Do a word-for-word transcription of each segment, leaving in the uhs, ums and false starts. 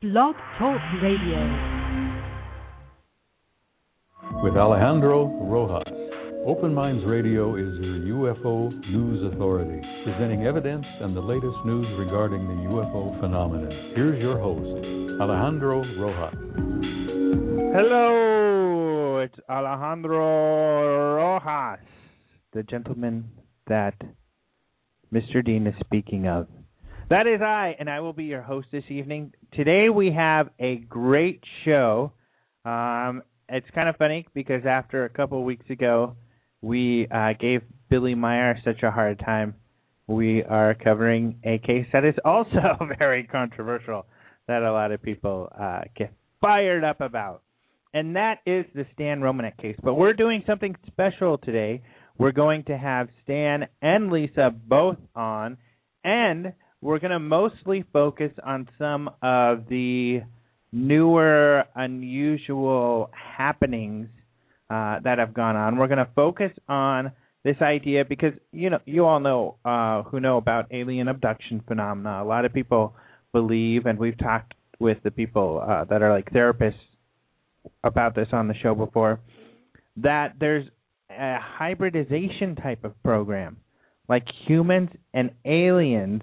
Blog Talk Radio. With Alejandro Rojas, Open Minds Radio is your U F O news authority, presenting evidence and the latest news regarding the U F O phenomenon. Here's your host, Alejandro Rojas. Hello, it's Alejandro Rojas, the gentleman that Mister Dean is speaking of. That is I, and I will be your host this evening. Today we have a great show. Um, it's kind of funny because after a couple of weeks ago, we uh, gave Billy Meyer such a hard time. We are covering a case that is also very controversial that a lot of people uh, get fired up about. And that is the Stan Romanek case. But we're doing something special today. We're going to have Stan and Lisa both on, and we're going to mostly focus on some of the newer, unusual happenings uh, that have gone on. We're going to focus on this idea because, you know, you all know uh, who know about alien abduction phenomena. A lot of people believe, and we've talked with the people uh, that are like therapists about this on the show before, that there's a hybridization type of program, like humans and aliens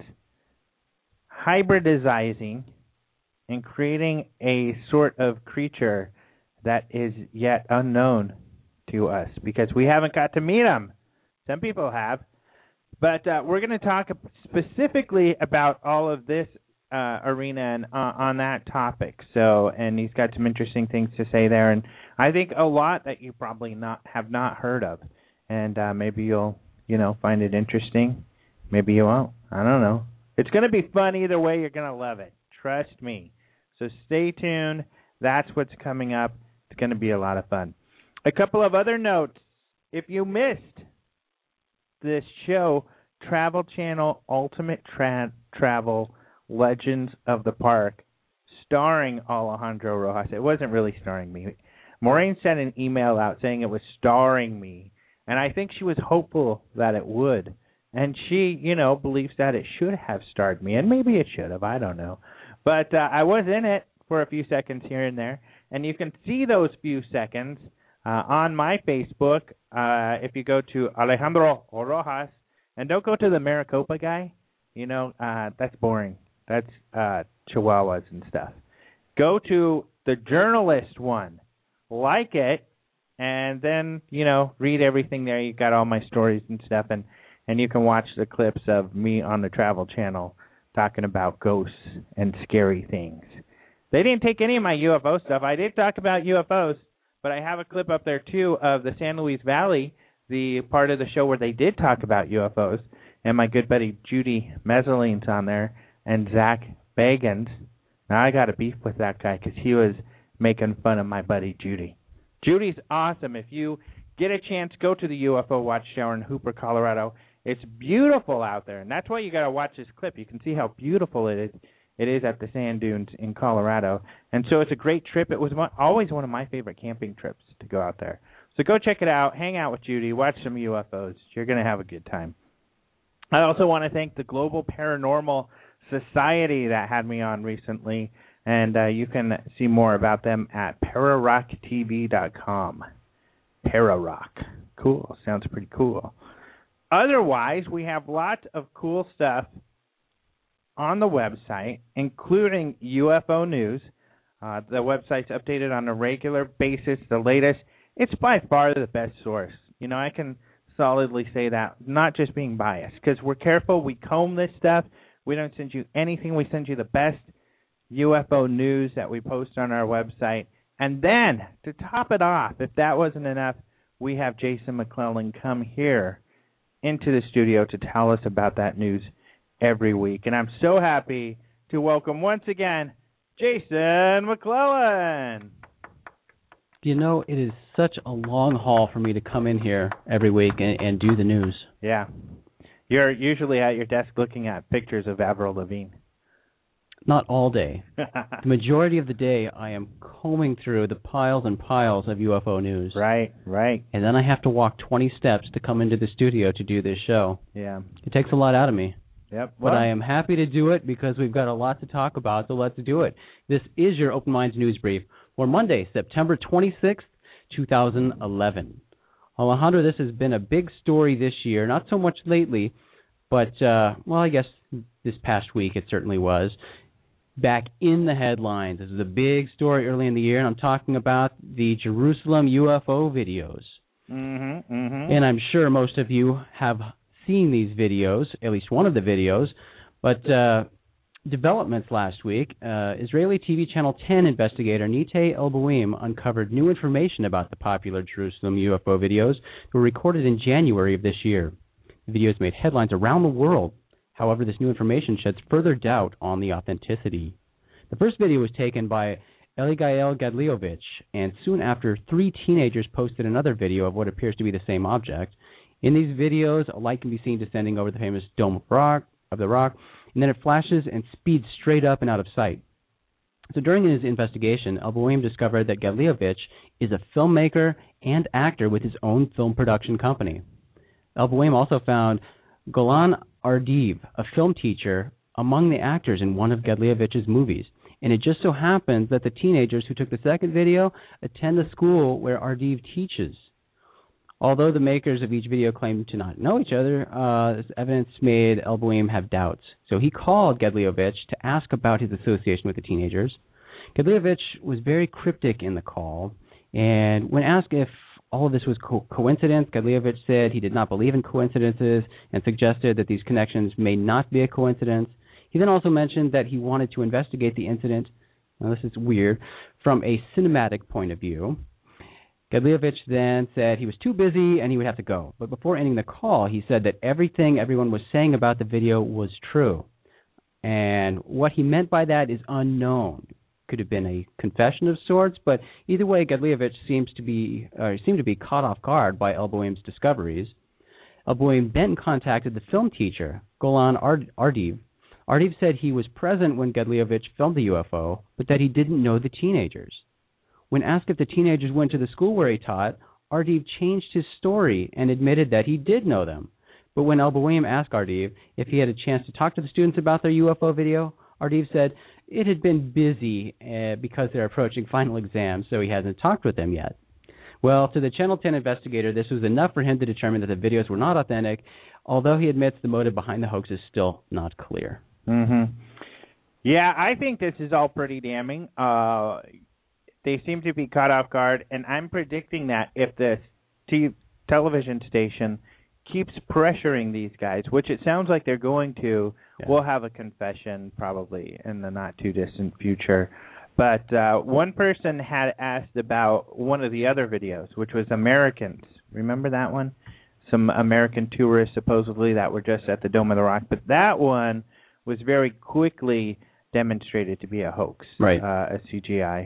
hybridizing and creating a sort of creature that is yet unknown to us because we haven't got to meet them. Some people have. But uh, we're going to talk specifically about all of this uh, arena and uh, on that topic. So, and he's got some interesting things to say there, and I think a lot that you probably not have not heard of, and uh, maybe you'll you know find it interesting. Maybe you won't. I don't know. It's going to be fun either way. You're going to love it. Trust me. So stay tuned. That's what's coming up. It's going to be a lot of fun. A couple of other notes. If you missed this show, Travel Channel Ultimate Tra- Travel Legends of the Park, starring Alejandro Rojas. It wasn't really starring me. Maureen sent an email out saying it was starring me, and I think she was hopeful that it would. And she, you know, believes that it should have starred me, and maybe it should have. I don't know. But uh, I was in it for a few seconds here and there, and you can see those few seconds uh, on my Facebook uh, if you go to Alejandro Rojas. And don't go to the Maricopa guy. You know, uh, that's boring. That's uh, Chihuahuas and stuff. Go to the journalist one. Like it, and then, you know, read everything there. You got all my stories and stuff, and And you can watch the clips of me on the Travel Channel talking about ghosts and scary things. They didn't take any of my U F O stuff. I did talk about U F Os, but I have a clip up there, too, of the San Luis Valley, the part of the show where they did talk about U F Os. And my good buddy Judy Mezzoline's on there, and Zach Bagans. Now, I got a beef with that guy because he was making fun of my buddy Judy. Judy's awesome. If you get a chance, go to the U F O Watchtower in Hooper, Colorado. It's beautiful out there, and that's why you got to watch this clip. You can see how beautiful it is. It is at the sand dunes in Colorado, and so it's a great trip. It was one, always one of my favorite camping trips to go out there. So go check it out. Hang out with Judy. Watch some U F Os. You're going to have a good time. I also want to thank the Global Paranormal Society that had me on recently, and uh, you can see more about them at pararock t v dot com. Pararock. Cool. Sounds pretty cool. Otherwise, we have lots of cool stuff on the website, including U F O news. Uh, the website's updated on a regular basis, the latest. It's by far the best source. You know, I can solidly say that, not just being biased, because we're careful. We comb this stuff. We don't send you anything. We send you the best U F O news that we post on our website. And then, to top it off, if that wasn't enough, we have Jason McClellan come here into the studio to tell us about that news every week. And I'm so happy to welcome once again Jason McClellan. You know, it is such a long haul for me to come in here every week and, and do the news. Yeah. You're usually at your desk looking at pictures of Avril Lavigne. Not all day. The majority of the day, I am combing through the piles and piles of U F O news. Right, right. And then I have to walk twenty steps to come into the studio to do this show. Yeah. It takes a lot out of me. Yep. But I am happy to do it because we've got a lot to talk about, so let's do it. This is your Open Minds News Brief for Monday, September twenty-sixth, two thousand eleven. Alejandro, this has been a big story this year, not so much lately, but, uh, well, I guess this past week it certainly was. Back in the headlines. This is a big story early in the year, and I'm talking about the Jerusalem U F O videos. Mm-hmm, mm-hmm. And I'm sure most of you have seen these videos, at least one of the videos, but uh, developments last week, uh, Israeli T V Channel ten investigator Nitay Elbowim uncovered new information about the popular Jerusalem U F O videos that were recorded in January of this year. The videos made headlines around the world. However, this new information sheds further doubt on the authenticity. The first video was taken by Eligael Gadliovich, and soon after, three teenagers posted another video of what appears to be the same object. In these videos, a light can be seen descending over the famous Dome of, rock, of the Rock, and then it flashes and speeds straight up and out of sight. So during his investigation, Elbowim discovered that Gadliovich is a filmmaker and actor with his own film production company. Elbowim also found Golan Ardiv, a film teacher, among the actors in one of Gadliovich's movies. And it just so happens that the teenagers who took the second video attend the school where Ardiv teaches. Although the makers of each video claim to not know each other, uh, this evidence made Elbowim have doubts. So he called Gadliovich to ask about his association with the teenagers. Gadliovich was very cryptic in the call, and when asked if all of this was co- coincidence, Gadliovich said he did not believe in coincidences and suggested that these connections may not be a coincidence. He then also mentioned that he wanted to investigate the incident, now this is weird, from a cinematic point of view. Gadliovich then said he was too busy and he would have to go. But before ending the call, he said that everything everyone was saying about the video was true. And what he meant by that is unknown. Could have been a confession of sorts, but either way, Gadliovich seems to be uh, seemed to be caught off guard by Elbowim's discoveries. Elbowim then contacted the film teacher, Golan Ard- Ardiv. Ardiv said he was present when Gadliovich filmed the U F O, but that he didn't know the teenagers. When asked if the teenagers went to the school where he taught, Ardiv changed his story and admitted that he did know them. But when Elbowim asked Ardiv if he had a chance to talk to the students about their U F O video, Ardiv said it had been busy uh, because they're approaching final exams, so he hasn't talked with them yet. Well, to the Channel ten investigator, this was enough for him to determine that the videos were not authentic, although he admits the motive behind the hoax is still not clear. Mm-hmm. Yeah, I think this is all pretty damning. Uh, they seem to be caught off guard, and I'm predicting that if the t- television station keeps pressuring these guys, which it sounds like they're going to, yeah. We'll have a confession probably in the not-too-distant future. But uh, one person had asked about one of the other videos, which was Americans. Remember that one? Some American tourists supposedly that were just at the Dome of the Rock. But that one was very quickly demonstrated to be a hoax, right? Uh, a C G I.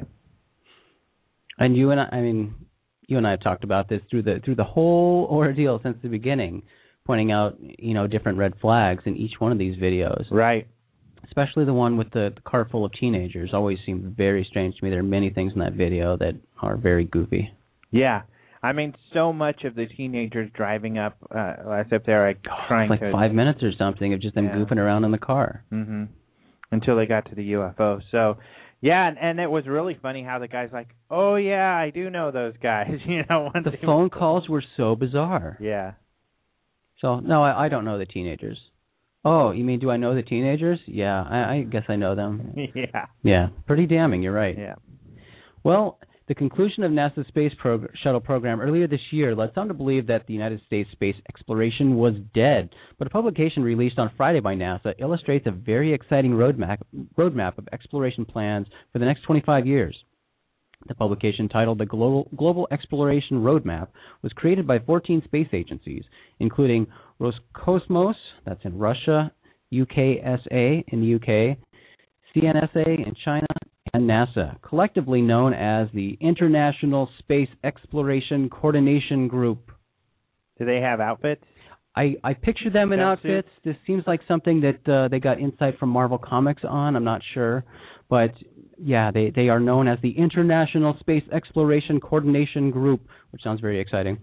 And you and I, I mean, you and I have talked about this through the through the whole ordeal since the beginning, pointing out, you know, different red flags in each one of these videos. Right. Especially the one with the, the car full of teenagers always seemed very strange to me. There are many things in that video that are very goofy. Yeah. I mean, so much of the teenagers driving up, uh, as if they're like trying like to... like five minutes or something of just them yeah. goofing around in the car. Mm-hmm. Until they got to the U F O. So, yeah, and, and it was really funny how the guy's like, oh, yeah, I do know those guys. you know, The phone calls were so bizarre. Yeah. So, no, I, I don't know the teenagers. Oh, you mean do I know the teenagers? Yeah, I, I guess I know them. yeah. Yeah, pretty damning, you're right. Yeah. Well, the conclusion of NASA's space prog- shuttle program earlier this year led some to believe that the United States space exploration was dead. But a publication released on Friday by NASA illustrates a very exciting roadmap, roadmap of exploration plans for the next twenty-five years. The publication, titled The Global, Global Exploration Roadmap, was created by fourteen space agencies, including Roscosmos, that's in Russia, U K S A in the U K, C N S A in China, and NASA, collectively known as the International Space Exploration Coordination Group. Do they have outfits? I, I picture them in outfits. This seems like something that uh, they got insight from Marvel Comics on. I'm not sure. But, yeah, they, they are known as the International Space Exploration Coordination Group, which sounds very exciting.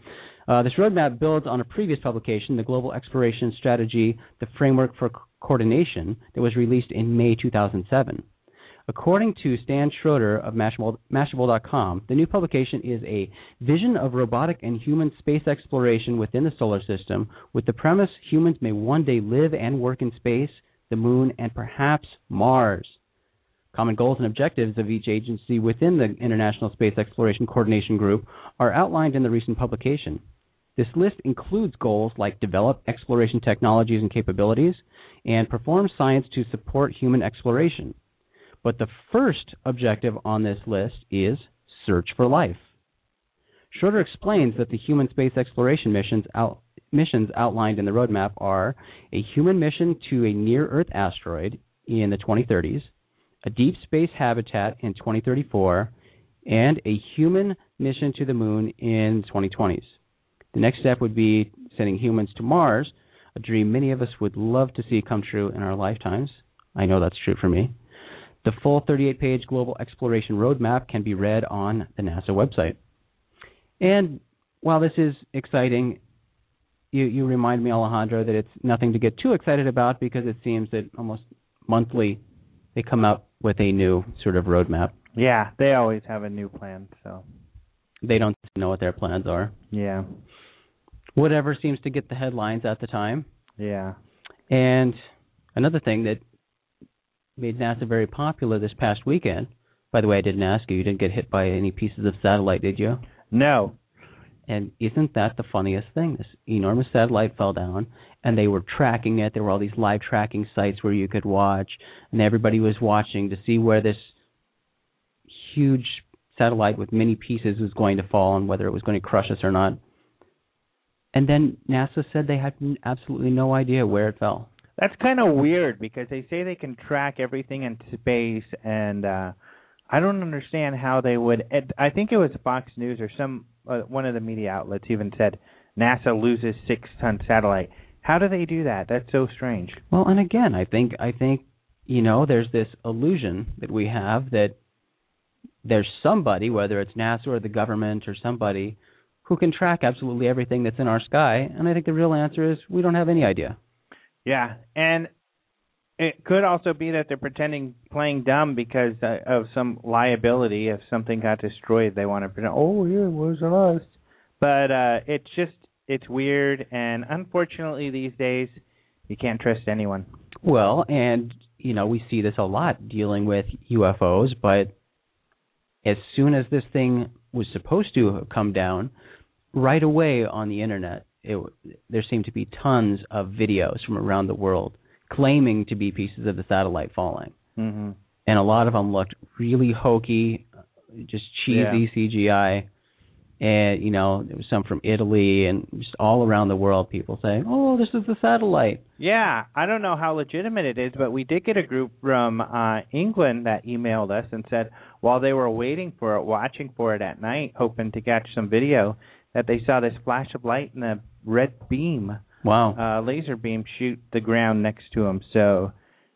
Uh, this roadmap builds on a previous publication, the Global Exploration Strategy, the Framework for Co- Coordination, that was released in May two thousand seven. According to Stan Schroeder of Mashable dot com, the new publication is a vision of robotic and human space exploration within the solar system, with the premise humans may one day live and work in space, the moon, and perhaps Mars. Common goals and objectives of each agency within the International Space Exploration Coordination Group are outlined in the recent publication. This list includes goals like develop exploration technologies and capabilities and perform science to support human exploration. But the first objective on this list is search for life. Schroeder explains that the human space exploration missions, out, missions outlined in the roadmap are a human mission to a near-Earth asteroid in the twenty thirties, a deep space habitat in twenty thirty-four, and a human mission to the moon in twenty twenties. The next step would be sending humans to Mars, a dream many of us would love to see come true in our lifetimes. I know that's true for me. The full thirty-eight page Global Exploration Roadmap can be read on the NASA website. And while this is exciting, you, you remind me, Alejandro, that it's nothing to get too excited about because it seems that almost monthly they come out with a new sort of roadmap. Yeah, they always have a new plan, so. They don't know what their plans are. Yeah. Whatever seems to get the headlines at the time. Yeah. And another thing that made NASA very popular this past weekend, by the way, I didn't ask you, you didn't get hit by any pieces of satellite, did you? No. And isn't that the funniest thing? This enormous satellite fell down, and they were tracking it. There were all these live tracking sites where you could watch, and everybody was watching to see where this huge satellite with many pieces was going to fall and whether it was going to crush us or not. And then NASA said they had absolutely no idea where it fell. That's kind of weird because they say they can track everything in space, and uh, I don't understand how they would. I think it was Fox News or some uh, one of the media outlets even said NASA loses six-ton satellite. How do they do that? That's so strange. Well, and again, I think I think you know there's this illusion that we have that there's somebody, whether it's NASA or the government or somebody, who can track absolutely everything that's in our sky. And I think the real answer is we don't have any idea. Yeah, and it could also be that they're pretending, playing dumb because uh, of some liability. If something got destroyed, they want to pretend, oh, yeah, it wasn't us. But uh, it's just, it's weird, and unfortunately these days, you can't trust anyone. Well, and, you know, we see this a lot dealing with U F Os, but as soon as this thing was supposed to come down, right away on the Internet, It, there seemed to be tons of videos from around the world claiming to be pieces of the satellite falling. Mm-hmm. And a lot of them looked really hokey, just cheesy yeah. C G I. And, you know, there was some from Italy and just all around the world, people saying, oh, this is the satellite. Yeah, I don't know how legitimate it is, but we did get a group from uh, England that emailed us and said while they were waiting for it, watching for it at night, hoping to catch some video, that they saw this flash of light and a red beam, wow, uh, laser beam, shoot the ground next to them. So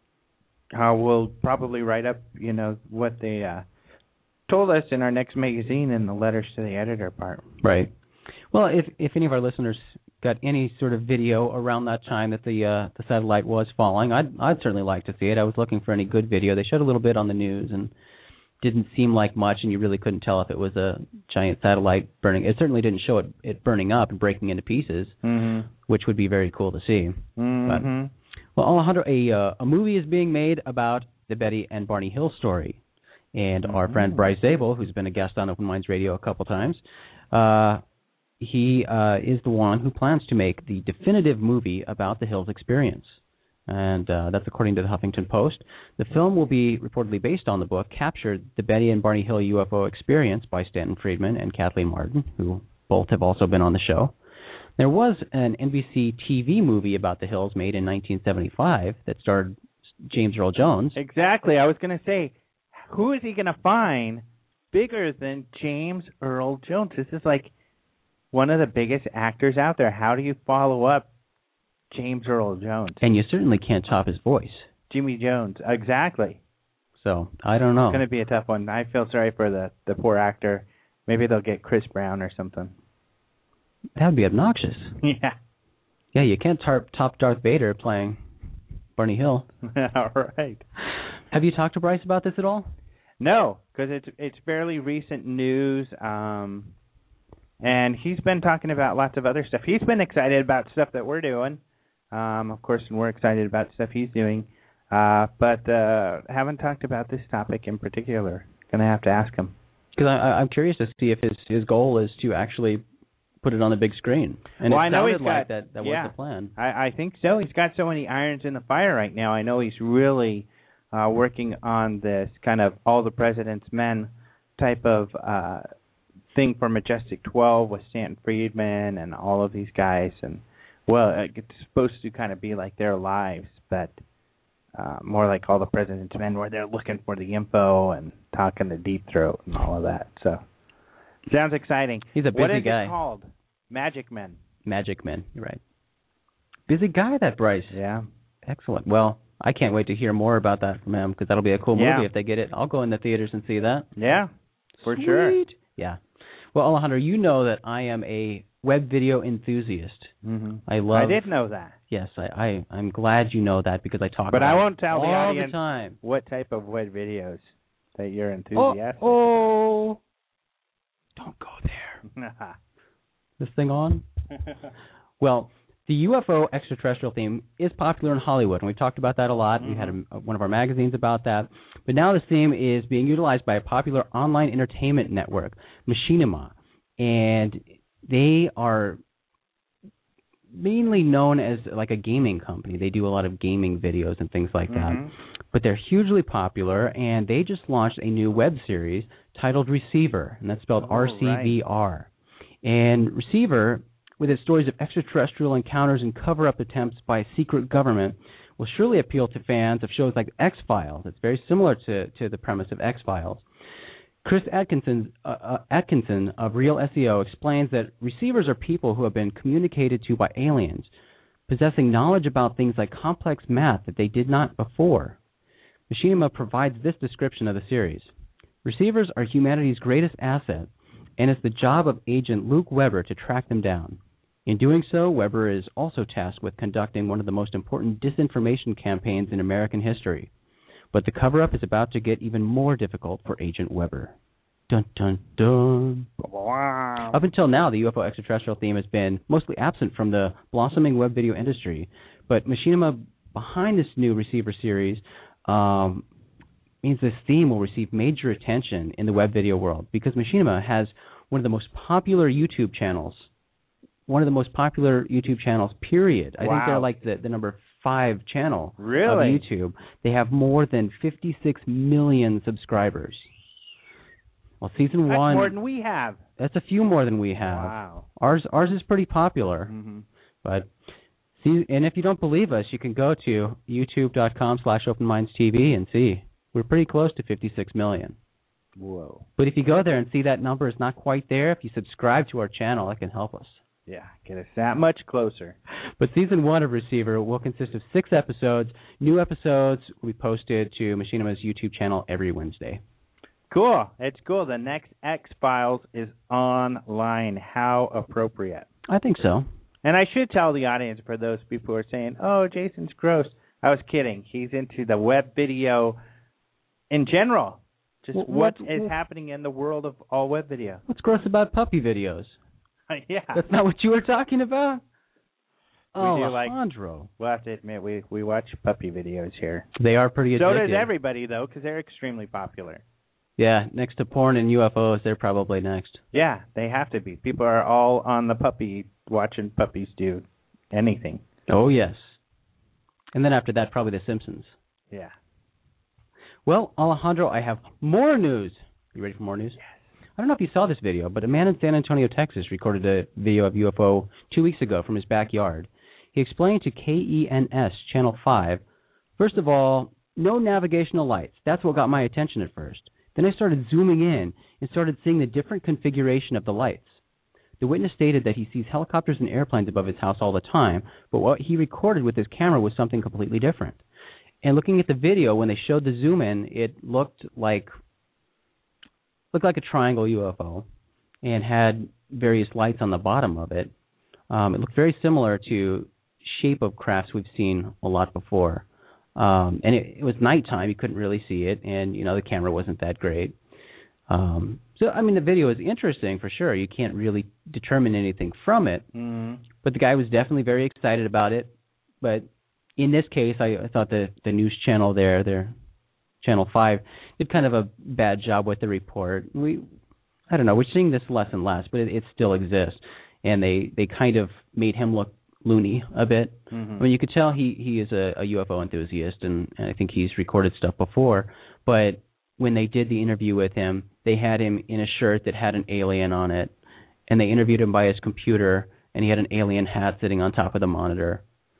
uh, we'll probably write up, you know, what they uh, told us in our next magazine in the letters to the editor part. Right. Well, if if any of our listeners got any sort of video around that time that the uh, the satellite was falling, I'd I'd certainly like to see it. I was looking for any good video. They showed a little bit on the news and didn't seem like much, and you really couldn't tell if it was a giant satellite burning. It certainly didn't show it, it burning up and breaking into pieces, mm-hmm. which would be very cool to see. Mm-hmm. But, well, Alejandro, a, uh, a movie is being made about the Betty and Barney Hill story, and mm-hmm. our friend Bryce Zabel, who's been a guest on Open Minds Radio a couple times, uh, he uh, is the one who plans to make the definitive movie about the Hills experience. And uh, that's according to the Huffington Post. The film will be reportedly based on the book Captured, the Betty and Barney Hill U F O Experience by Stanton Friedman and Kathleen Martin, who both have also been on the show. There was an N B C T V movie about the Hills made in nineteen seventy-five that starred James Earl Jones. Exactly. I was going to say, who is he going to find bigger than James Earl Jones? This is like one of the biggest actors out there. How do you follow up James Earl Jones? And you certainly can't top his voice. Jimmy Jones, exactly. So, I don't know. It's going to be a tough one. I feel sorry for the, the poor actor. Maybe they'll get Chris Brown or something. That would be obnoxious. Yeah. Yeah, you can't tar- top Darth Vader playing Barney Hill. All right. Have you talked to Bryce about this at all? No, because it's it's fairly recent news, um, and he's been talking about lots of other stuff. He's been excited about stuff that we're doing, um, of course, and we're excited about stuff he's doing, uh, but uh, haven't talked about this topic in particular. Going to have to ask him. Because I'm curious to see if his, his goal is to actually put it on the big screen. And well, it I know sounded he's like got, that, that yeah, was the plan. I, I think so. He's got so many irons in the fire right now. I know he's really uh, working on this kind of All the President's Men type of uh, thing for Majestic twelve with Stanton Friedman and all of these guys. And, well, it's supposed to kind of be like their lives, but uh, more like All the President's Men where they're looking for the info and talking to Deep Throat and all of that. So, sounds exciting. He's a busy what is guy. it called? Magic Men. Magic Men, you're right. Busy guy, that Bryce. Yeah. Excellent. Well, I can't wait to hear more about that from him because that'll be a cool yeah. movie if they get it. I'll go in the theaters and see that. Yeah, for Sweet. sure. Yeah. Well, Alejandro, you know that I am a web video enthusiast. Mm-hmm. I love. I did know that. Yes, I, I I'm glad you know that because I talk. But about I won't tell all the audience the time what type of web videos that you're enthusiastic. Oh, oh. Don't go there. About. This thing on? Well, the U F O extraterrestrial theme is popular in Hollywood, and we've talked about that a lot. Mm-hmm. We had a, one of our magazines about that. But now this theme is being utilized by a popular online entertainment network, Machinima, and they are mainly known as like a gaming company. They do a lot of gaming videos and things like that. Mm-hmm. But they're hugely popular, and they just launched a new web series titled Receiver, and that's spelled oh, R C V R. Right. And Receiver, with its stories of extraterrestrial encounters and cover-up attempts by a secret government, will surely appeal to fans of shows like X-Files. It's very similar to, to the premise of X-Files. Chris Atkinson, uh, uh, Atkinson of Real S E O explains that receivers are people who have been communicated to by aliens, possessing knowledge about things like complex math that they did not before. Machinima provides this description of the series. Receivers are humanity's greatest asset, and it's the job of agent Luke Weber to track them down. In doing so, Weber is also tasked with conducting one of the most important disinformation campaigns in American history. But the cover-up is about to get even more difficult for Agent Weber. Dun, dun, dun. Wow. Up until now, the U F O extraterrestrial theme has been mostly absent from the blossoming web video industry, but Machinima behind this new Receiver series um, means this theme will receive major attention in the web video world because Machinima has one of the most popular YouTube channels, one of the most popular YouTube channels, period. I wow. think they're like the, the number five channel really? of YouTube. They have more than fifty-six million subscribers. Well, season that's one... more than we have. That's a few more than we have. Wow. Ours ours is pretty popular. Mm-hmm. But see, and if you don't believe us, you can go to youtube.com slash openmindstv and see. We're pretty close to fifty-six million. Whoa. But if you go there and see that number is not quite there, if you subscribe to our channel, that can help us. Yeah, get us that much closer. But season one of Receiver will consist of six episodes. New episodes will be posted to Machinima's YouTube channel every Wednesday. Cool. It's cool. The next X-Files is online. How appropriate. I think so. And I should tell the audience, for those people who are saying, oh, Jason's gross. I was kidding. He's into the web video in general. Just what, what is what, happening in the world of all web video. What's gross about puppy videos? Yeah. That's not what you were talking about? We oh, do like, Alejandro. We'll have to admit, we, we watch puppy videos here. They are pretty addictive. So does everybody, though, because they're extremely popular. Yeah, next to porn and U F Os, they're probably next. Yeah, they have to be. People are all on the puppy, watching puppies do anything. Oh, yes. And then after that, probably The Simpsons. Yeah. Well, Alejandro, I have more news. You ready for more news? Yes. I don't know if you saw this video, but a man in San Antonio, Texas, recorded a video of U F O two weeks ago from his backyard. He explained to K E N S Channel five, first of all, no navigational lights. That's what got my attention at first. Then I started zooming in and started seeing the different configuration of the lights. The witness stated that he sees helicopters and airplanes above his house all the time, but what he recorded with his camera was something completely different. And looking at the video, when they showed the zoom in, it looked like looked like a triangle U F O and had various lights on the bottom of it. Um, it looked very similar to shape of crafts we've seen a lot before. Um, and it, it was nighttime. You couldn't really see it, and, you know, the camera wasn't that great. Um, so, I mean, the video is interesting for sure. You can't really determine anything from it. Mm-hmm. But the guy was definitely very excited about it. But in this case, I, I thought the, the news channel there, their Channel five, did kind of a bad job with the report. We, I don't know, we're seeing this less and less, but it, it still exists. And they, they kind of made him look loony a bit. Mm-hmm. I mean, you could tell he, he is a, a U F O enthusiast, and, and I think he's recorded stuff before. But when they did the interview with him, they had him in a shirt that had an alien on it, and they interviewed him by his computer, and he had an alien hat sitting on top of the monitor.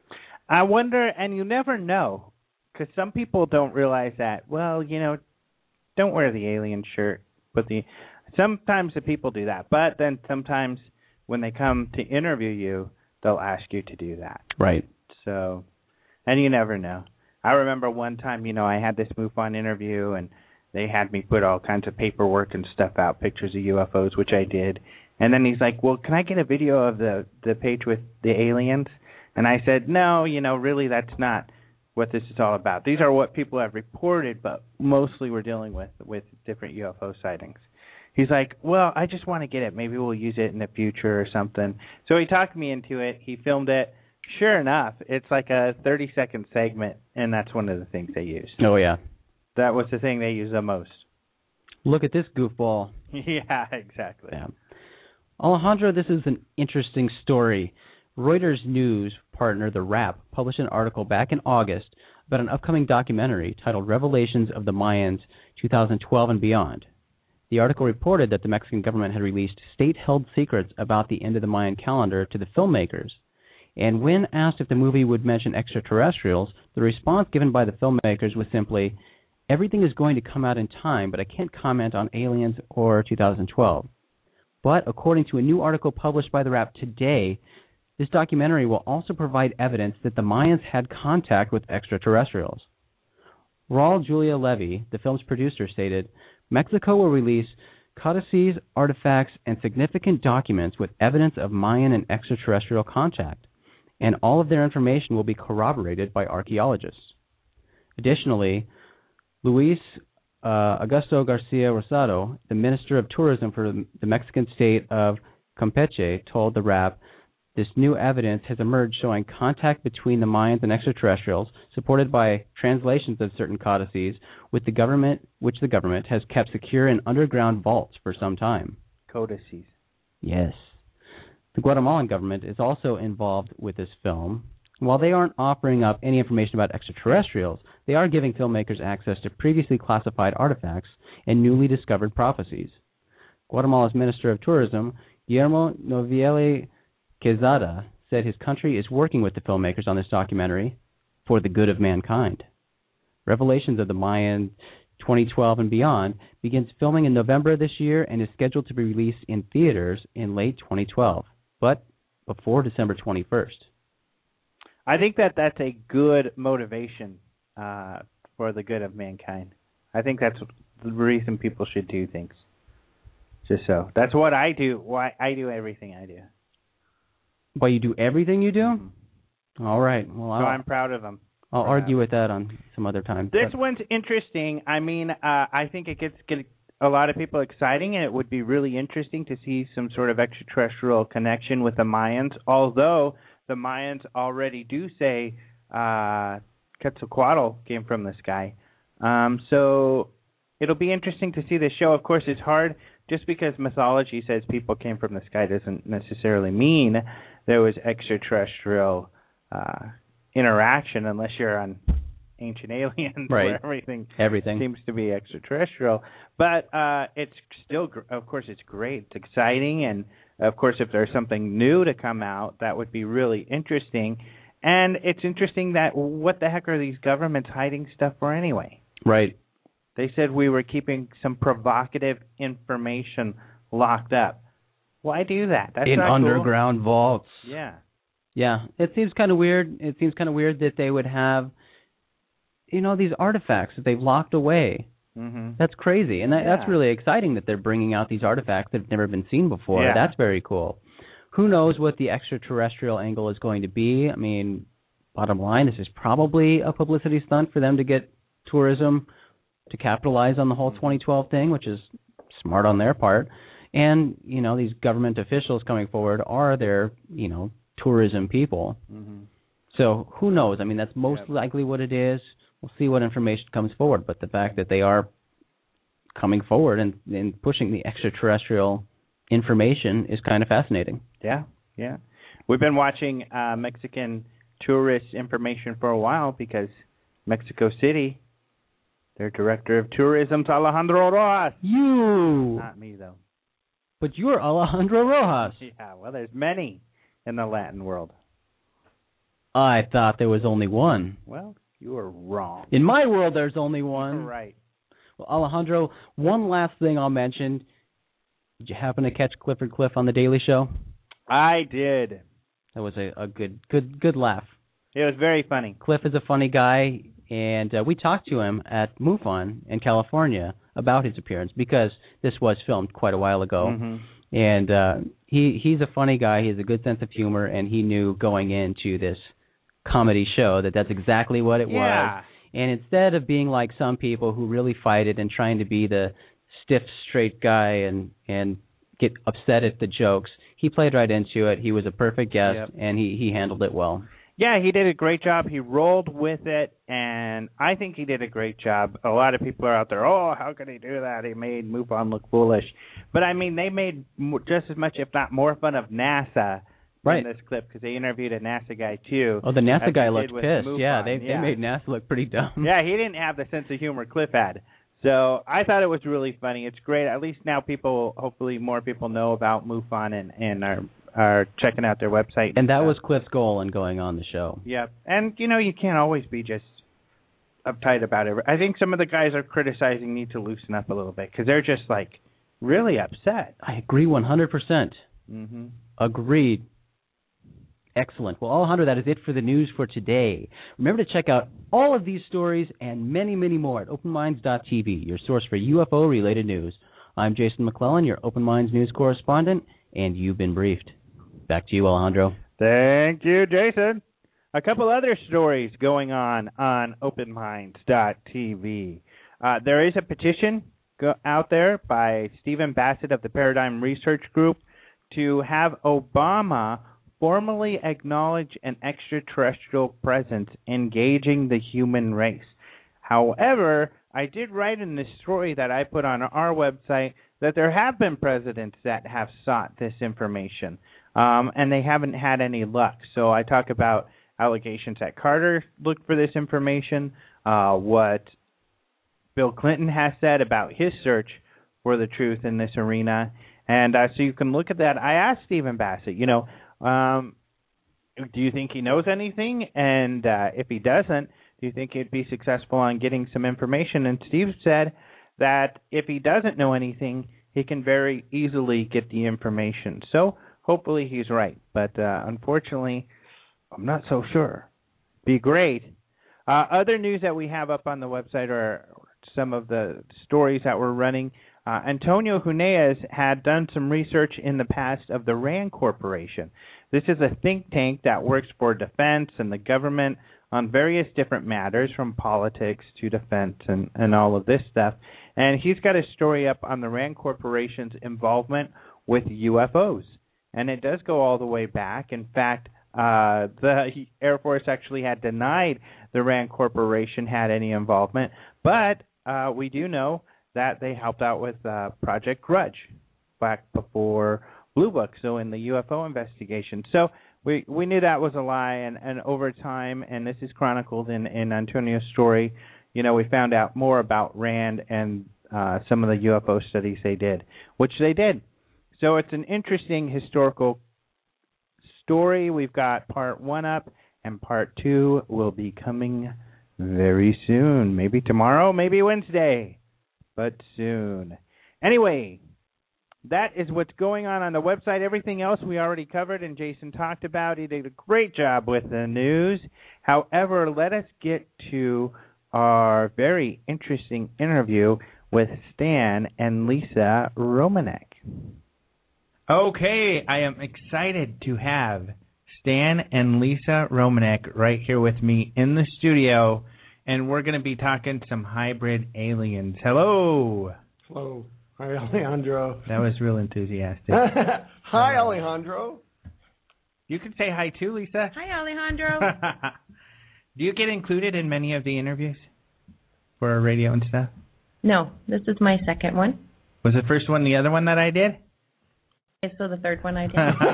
I wonder, and you never know, because some people don't realize that. Well, you know, don't wear the alien shirt, but the sometimes the people do that. But then sometimes when they come to interview you, they'll ask you to do that. Right. So, and you never know. I remember one time, you know, I had this MUFON interview, and they had me put all kinds of paperwork and stuff out, pictures of U F Os, which I did. And then he's like, well, can I get a video of the, the page with the aliens? And I said, no, you know, really that's not what this is all about. These are what people have reported, but mostly we're dealing with, with different U F O sightings. He's like, well, I just want to get it. Maybe we'll use it in the future or something. So he talked me into it. He filmed it. Sure enough, it's like a thirty-second segment, and that's one of the things they used. Oh, yeah. That was the thing they used the most. Look at this goofball. Yeah, exactly. Yeah. Alejandro, this is an interesting story. Reuters News partner The Wrap published an article back in August about an upcoming documentary titled Revelations of the Mayans twenty twelve and Beyond. The article reported that the Mexican government had released state-held secrets about the end of the Mayan calendar to the filmmakers. And when asked if the movie would mention extraterrestrials, the response given by the filmmakers was simply, everything is going to come out in time, but I can't comment on aliens or two thousand twelve. But according to a new article published by The Wrap today, this documentary will also provide evidence that the Mayans had contact with extraterrestrials. Raul Julia Levy, the film's producer, stated, Mexico will release codices, artifacts, and significant documents with evidence of Mayan and extraterrestrial contact, and all of their information will be corroborated by archaeologists. Additionally, Luis uh, Augusto Garcia Rosado, the Minister of Tourism for the Mexican state of Campeche, told The Wrap, this new evidence has emerged showing contact between the Mayans and extraterrestrials, supported by translations of certain codices, with the government, which the government has kept secure in underground vaults for some time. Codices. Yes. The Guatemalan government is also involved with this film. While they aren't offering up any information about extraterrestrials, they are giving filmmakers access to previously classified artifacts and newly discovered prophecies. Guatemala's Minister of Tourism, Guillermo Novielli Quezada, said his country is working with the filmmakers on this documentary for the good of mankind. Revelations of the Mayan twenty twelve and Beyond begins filming in November of this year and is scheduled to be released in theaters in late twenty twelve, but before December twenty-first. I think that that's a good motivation uh, for the good of mankind. I think that's the reason people should do things. Just so. That's what I do. Why I do everything I do. But you do everything you do? Mm-hmm. All right. Well, so I'm proud of them. I'll argue with that on some other time. This but. one's interesting. I mean, uh, I think it gets get a lot of people exciting, and it would be really interesting to see some sort of extraterrestrial connection with the Mayans, although the Mayans already do say uh, Quetzalcoatl came from the sky. Um, so it'll be interesting to see this show. Of course, it's hard. Just because mythology says people came from the sky doesn't necessarily mean there was extraterrestrial uh, interaction, unless you're on Ancient Aliens, right. where everything, everything seems to be extraterrestrial. But uh, it's still, of course, it's great. It's exciting, and of course, if there's something new to come out, that would be really interesting. And it's interesting that what the heck are these governments hiding stuff for anyway? Right. They said we were keeping some provocative information locked up. Why do that? That's in not underground cool. vaults. Yeah. Yeah. It seems kind of weird. It seems kind of weird that they would have, you know, these artifacts that they've locked away. Mm-hmm. That's crazy, and that, Yeah. that's really exciting that they're bringing out these artifacts that have never been seen before. Yeah. That's very cool. Who knows what the extraterrestrial angle is going to be? I mean, bottom line, this is probably a publicity stunt for them to get tourism to capitalize on the whole twenty twelve thing, which is smart on their part. And, you know, these government officials coming forward are their, you know, tourism people. Mm-hmm. So who knows? I mean, that's most Yep. likely what it is. We'll see what information comes forward. But the fact that they are coming forward and, and pushing the extraterrestrial information is kind of fascinating. Yeah, yeah. We've been watching uh, Mexican tourist information for a while because Mexico City, their director of tourism's Alejandro Rojas. You! Not me, though. But you're Alejandro Rojas. Yeah, well, there's many in the Latin world. I thought there was only one. Well, you are wrong. In my world, there's only one. You're right. Well, Alejandro, one last thing I'll mention. Did you happen to catch Clifford Cliff on The Daily Show? I did. That was a, a good, good, good laugh. It was very funny. Cliff is a funny guy, and uh, we talked to him at MUFON in California about his appearance because this was filmed quite a while ago. Mm-hmm. And uh, he he's a funny guy. He has a good sense of humor, and he knew going into this comedy show that that's exactly what it Yeah. was. And instead of being like some people who really fight it and trying to be the stiff, straight guy and and get upset at the jokes, he played right into it. He was a perfect guest, Yep. and he, he handled it well. Yeah, he did a great job. He rolled with it, and I think he did a great job. A lot of people are out there, oh, how could he do that? He made MUFON look foolish. But, I mean, they made just as much, if not more, fun of NASA right. in this clip because they interviewed a NASA guy, too. Oh, the NASA guy they looked did with pissed. MUFON. Yeah, they, yeah, they made NASA look pretty dumb. Yeah, he didn't have the sense of humor Cliff had. So I thought it was really funny. It's great. At least now people, hopefully more people know about MUFON and, and are, are checking out their website. And that stuff. was Cliff's goal in going on the show. Yep. And, you know, you can't always be just uptight about it. I think some of the guys are criticizing need to loosen up a little bit because they're just, like, really upset. I agree one hundred percent. Mm-hmm. Agreed. Excellent. Well, Alejandro, that is it for the news for today. Remember to check out all of these stories and many, many more at open minds dot t v, your source for U F O-related news. I'm Jason McClellan, your Open Minds news correspondent, and you've been briefed. Back to you, Alejandro. Thank you, Jason. A couple other stories going on on open minds dot t v. Uh, there is a petition go- out there by Stephen Bassett of the Paradigm Research Group to have Obama formally acknowledge an extraterrestrial presence engaging the human race. However, I did write in this story that I put on our website that there have been presidents that have sought this information, um, and they haven't had any luck. So I talk about allegations that Carter looked for this information, uh, what Bill Clinton has said about his search for the truth in this arena. And uh, so you can look at that. I asked Stephen Bassett, you know, um, do you think he knows anything? And uh, if he doesn't, do you think he'd be successful on getting some information? And Steve said that if he doesn't know anything, he can very easily get the information. So hopefully he's right. But uh, unfortunately, I'm not so sure. Be great. Uh, other news that we have up on the website are some of the stories that we're running. Uh, Antonio Huneeus had done some research in the past of the RAND Corporation. This is a think tank that works for defense and the government on various different matters, from politics to defense and, and all of this stuff. And he's got a story up on the RAND Corporation's involvement with U F Os. And it does go all the way back. In fact, uh, the Air Force actually had denied the RAND Corporation had any involvement. But uh, we do know that they helped out with uh, Project Grudge back before Blue Book, so in the U F O investigation. So we we knew that was a lie, and, and over time, and this is chronicled in, in Antonio's story, you know, we found out more about RAND and uh, some of the U F O studies they did, which they did. So it's an interesting historical story. We've got part one up, and part two will be coming very soon. Maybe tomorrow, maybe Wednesday. But soon. Anyway, that is what's going on on the website. Everything else we already covered and Jason talked about. He did a great job with the news. However, let us get to our very interesting interview with Stan and Lisa Romanek. Okay, I am excited to have Stan and Lisa Romanek right here with me in the studio, and we're going to be talking some hybrid aliens. Hello. Hello. Hi, Alejandro. That was real enthusiastic. Hi, Alejandro. You can say hi too, Lisa. Hi, Alejandro. Do you get included in many of the interviews for our radio and stuff? No, this is my second one. Was the first one the other one that I did? Okay, so the third one I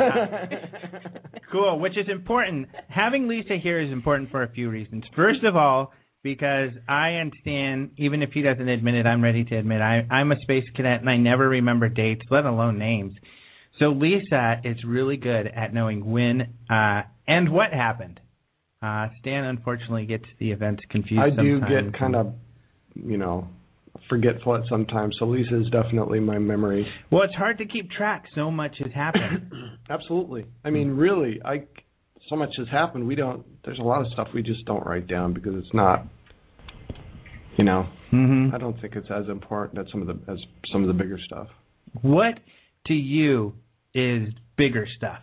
did. Cool, which is important. Having Lisa here is important for a few reasons. First of all, because I and Stan, even if he doesn't admit it, I'm ready to admit I, I'm a space cadet and I never remember dates, let alone names. So Lisa is really good at knowing when uh, and what happened. Uh, Stan, unfortunately, gets the events confused I sometimes. do get kind of, you know, forgetful at sometimes, so Lisa is definitely my memory. Well, it's hard to keep track. So much has happened. Absolutely. I mean, really, I, so much has happened. We don't, there's a lot of stuff we just don't write down because it's not, you know, mm-hmm. I don't think it's as important as some of the, as some of the bigger stuff. What to you is bigger stuff?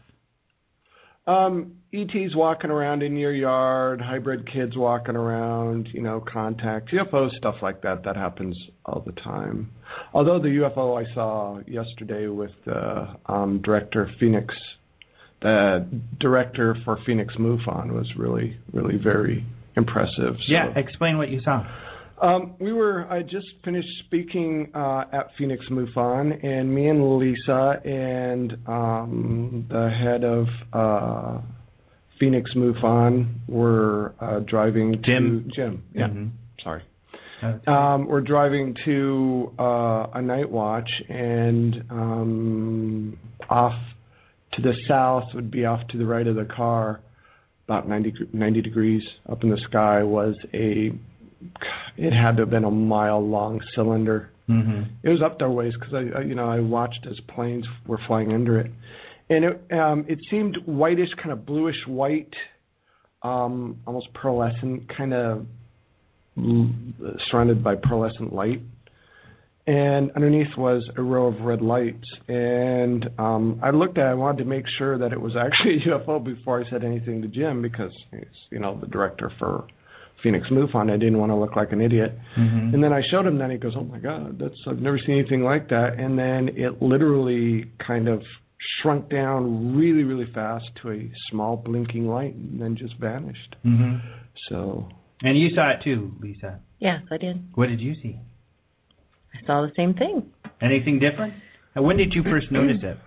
Um, E Ts walking around in your yard, hybrid kids walking around, you know, contact, U F Os, stuff like that. That happens all the time. Although the U F O I saw yesterday with the um, director Phoenix, the director for Phoenix MUFON was really, really very impressive. So, yeah, explain what you saw. Um, we were, I just finished speaking uh, at Phoenix MUFON, and me and Lisa and um, the head of uh, Phoenix MUFON were uh, driving Jim. to Jim. Yeah, mm-hmm. sorry. Okay. Um, we're driving to uh, a night watch, and um, off to the south would be off to the right of the car, about ninety, ninety degrees up in the sky, was a it had to have been a mile-long cylinder. Mm-hmm. It was up there ways because I, I, you know, I watched as planes were flying under it, and it um, it seemed whitish, kind of bluish white, um, almost pearlescent, kind of l- surrounded by pearlescent light. And underneath was a row of red lights. And um, I looked at it. I wanted to make sure that it was actually a U F O before I said anything to Jim because he's, you know, the director for Phoenix MUFON. I didn't want to look like an idiot. Mm-hmm. And then I showed him that. He goes, "Oh my God, that's I've never seen anything like that." And then it literally kind of shrunk down really, really fast to a small blinking light, and then just vanished. Mm-hmm. So. And you saw it too, Lisa. Yes, I did. What did you see? I saw the same thing. Anything different? And when did you first notice it?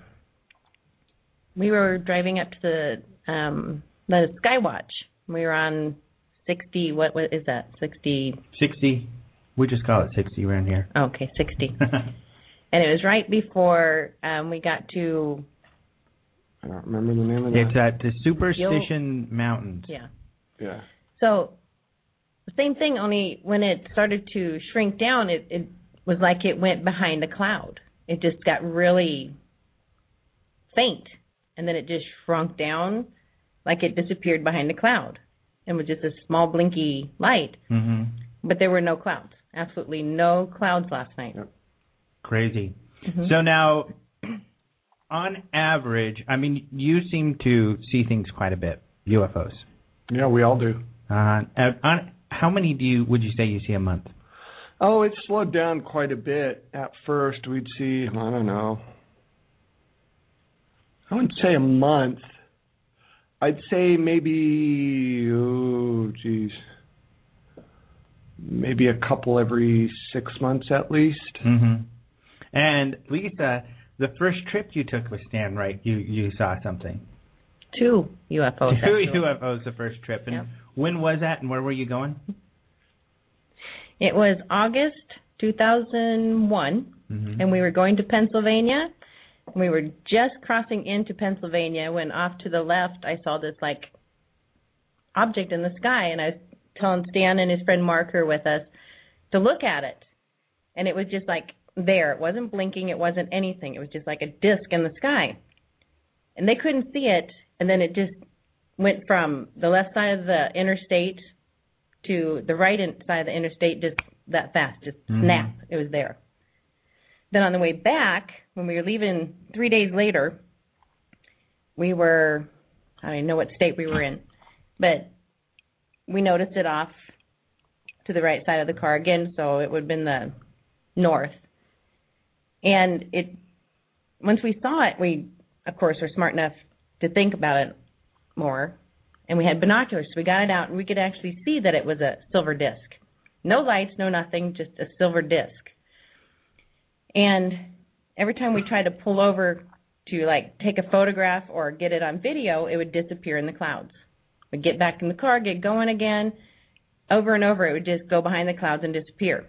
We were driving up to the um, the Skywatch. We were on sixty, what, what is that, sixty? sixty. We just call it sixty around here. Okay, sixty. And it was right before um, we got to... I don't remember the name of that. It's at the Superstition Gil- Mountains. Yeah. Yeah. So, the same thing, only when it started to shrink down, it, it was like it went behind a cloud. It just got really faint, and then it just shrunk down like it disappeared behind a cloud. It was just a small blinky light, mm-hmm. but there were no clouds. Absolutely no clouds last night. Yep. Crazy. Mm-hmm. So now, on average, I mean, you seem to see things quite a bit, U F Os. Yeah, we all do. Uh, on, how many do you would you say you see a month? Oh, it slowed down quite a bit. At first, we'd see, I don't know, I wouldn't say a month. I'd say maybe, oh, geez, maybe a couple every six months at least. Mm-hmm. And Lisa, the first trip you took with Stan, right, you, you saw something. Two U F Os. Two actually. U F Os the first trip. And yep. When was that and where were you going? It was August two thousand one, mm-hmm. and we were going to Pennsylvania. We were just crossing into Pennsylvania when off to the left I saw this, like, object in the sky, and I was telling Stan and his friend Mark who were with us to look at it. And it was just, like, there. It wasn't blinking. It wasn't anything. It was just like a disc in the sky. And they couldn't see it, and then it just went from the left side of the interstate to the right side of the interstate just that fast, just mm-hmm. snap, it was there. Then on the way back, when we were leaving three days later, we were, I don't even know what state we were in, but we noticed it off to the right side of the car again, so it would have been the north. And it, once we saw it, we, of course, were smart enough to think about it more, and we had binoculars, so we got it out, and we could actually see that it was a silver disc. No lights, no nothing, just a silver disc. And every time we tried to pull over to, like, take a photograph or get it on video, it would disappear in the clouds. We'd get back in the car, get going again. Over and over, it would just go behind the clouds and disappear.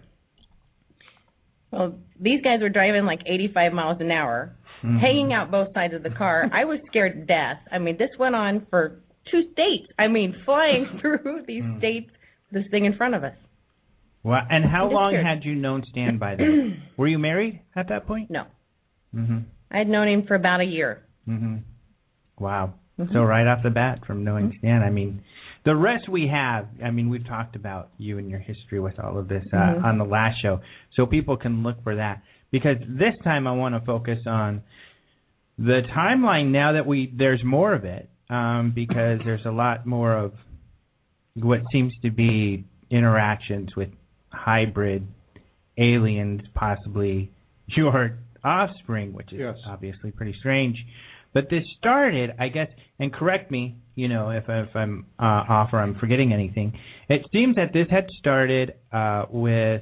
Well, these guys were driving like eighty-five miles an hour, mm-hmm. hanging out both sides of the car. I was scared to death. I mean, this went on for two states. I mean, flying through these mm. states, this thing in front of us. Well, and how long had you known Stan by then? Were you married at that point? No. Mm-hmm. I had known him for about a year. Mm-hmm. Wow. Mm-hmm. So right off the bat from knowing mm-hmm. Stan, I mean, the rest we have, I mean, we've talked about you and your history with all of this uh, mm-hmm. on the last show, so people can look for that. Because this time I want to focus on the timeline now that we there's more of it, um, because there's a lot more of what seems to be interactions with hybrid aliens, possibly your offspring, which is yes. obviously pretty strange. But this started, I guess, and correct me, you know, if, if I'm uh, off or I'm forgetting anything. It seems that this had started uh, with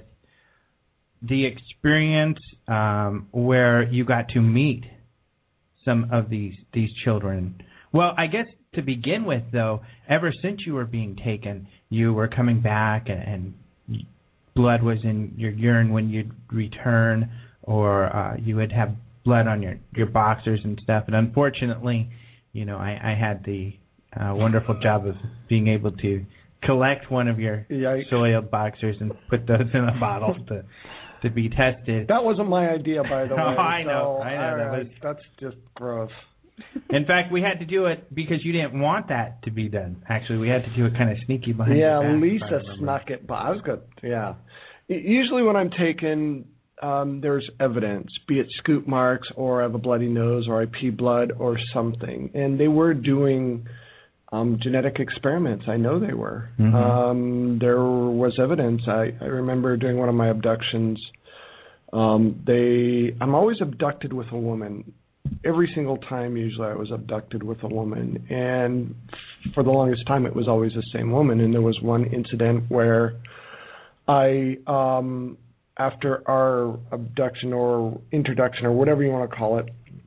the experience um, where you got to meet some of these these children. Well, I guess to begin with, though, ever since you were being taken, you were coming back and, and blood was in your urine when you'd return, or uh, you would have blood on your, your boxers and stuff. And unfortunately, you know, I, I had the uh, wonderful job of being able to collect one of your Yikes. soiled boxers and put those in a bottle to to be tested. That wasn't my idea, by the way. Oh, I know. So, I know. That right, was... That's just gross. In fact, we had to do it because you didn't want that to be done. Actually, we had to do it kind of sneaky behind yeah, your back. Yeah, Lisa snuck it, but I was good. Yeah. Usually when I'm taken, um, there's evidence, be it scoop marks or I have a bloody nose or I pee blood or something. And they were doing um, genetic experiments. I know they were. Mm-hmm. Um, there was evidence. I, I remember during one of my abductions, um, they. I'm always abducted with a woman. Every single time, usually, I was abducted with a woman. And for the longest time, it was always the same woman. And there was one incident where I, um, after our abduction or introduction or whatever you want to call it,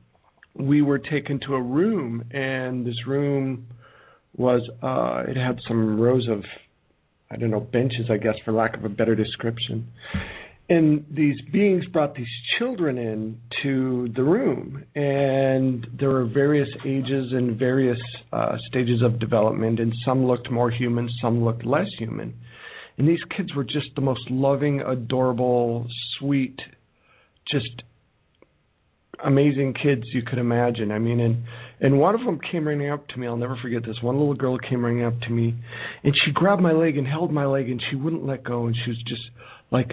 we were taken to a room. And this room was, uh, it had some rows of, I don't know, benches, I guess, for lack of a better description. And these beings brought these children in to the room, and there were various ages and various uh, stages of development, and some looked more human, some looked less human. And these kids were just the most loving, adorable, sweet, just amazing kids you could imagine. I mean, and, and one of them came running up to me. I'll never forget this. One little girl came running up to me, and she grabbed my leg and held my leg, and she wouldn't let go, and she was just like...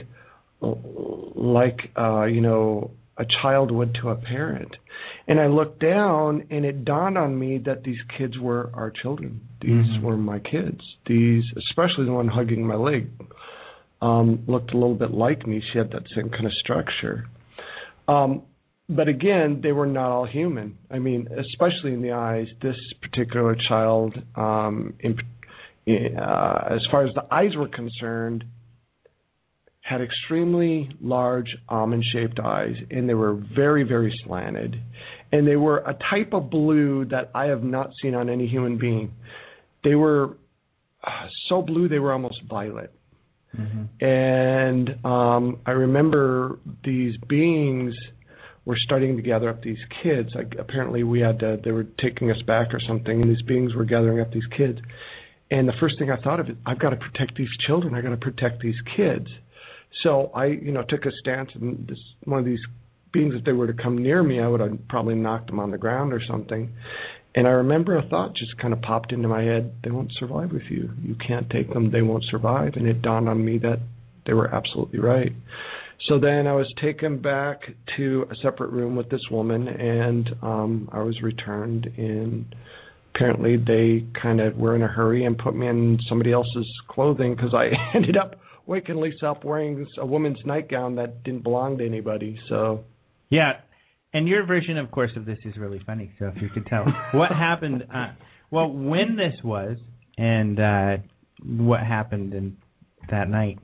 like, uh, you know, a child would to a parent. And I looked down, and it dawned on me that these kids were our children. These mm-hmm. were my kids. These, especially the one hugging my leg, um, looked a little bit like me. She had that same kind of structure. Um, but again, they were not all human. I mean, especially in the eyes, this particular child, um, in, uh, as far as the eyes were concerned, had extremely large almond-shaped eyes, and they were very, very slanted. And they were a type of blue that I have not seen on any human being. They were uh, so blue they were almost violet. Mm-hmm. And um, I remember these beings were starting to gather up these kids. Like, apparently we had to, they were taking us back or something, and these beings were gathering up these kids. And the first thing I thought of is, I've got to protect these children. I've got to protect these kids. So I, you know, took a stance, and this, one of these beings, if they were to come near me, I would have probably knocked them on the ground or something. And I remember a thought just kind of popped into my head, they won't survive with you. You can't take them, they won't survive. And it dawned on me that they were absolutely right. So then I was taken back to a separate room with this woman, and um, I was returned, and apparently they kind of were in a hurry and put me in somebody else's clothing because I ended up waking Lisa up wearing a woman's nightgown that didn't belong to anybody. So yeah. And your version, of course, of this is really funny. So if you could tell what happened, uh, well, when this was, and uh, what happened in that night.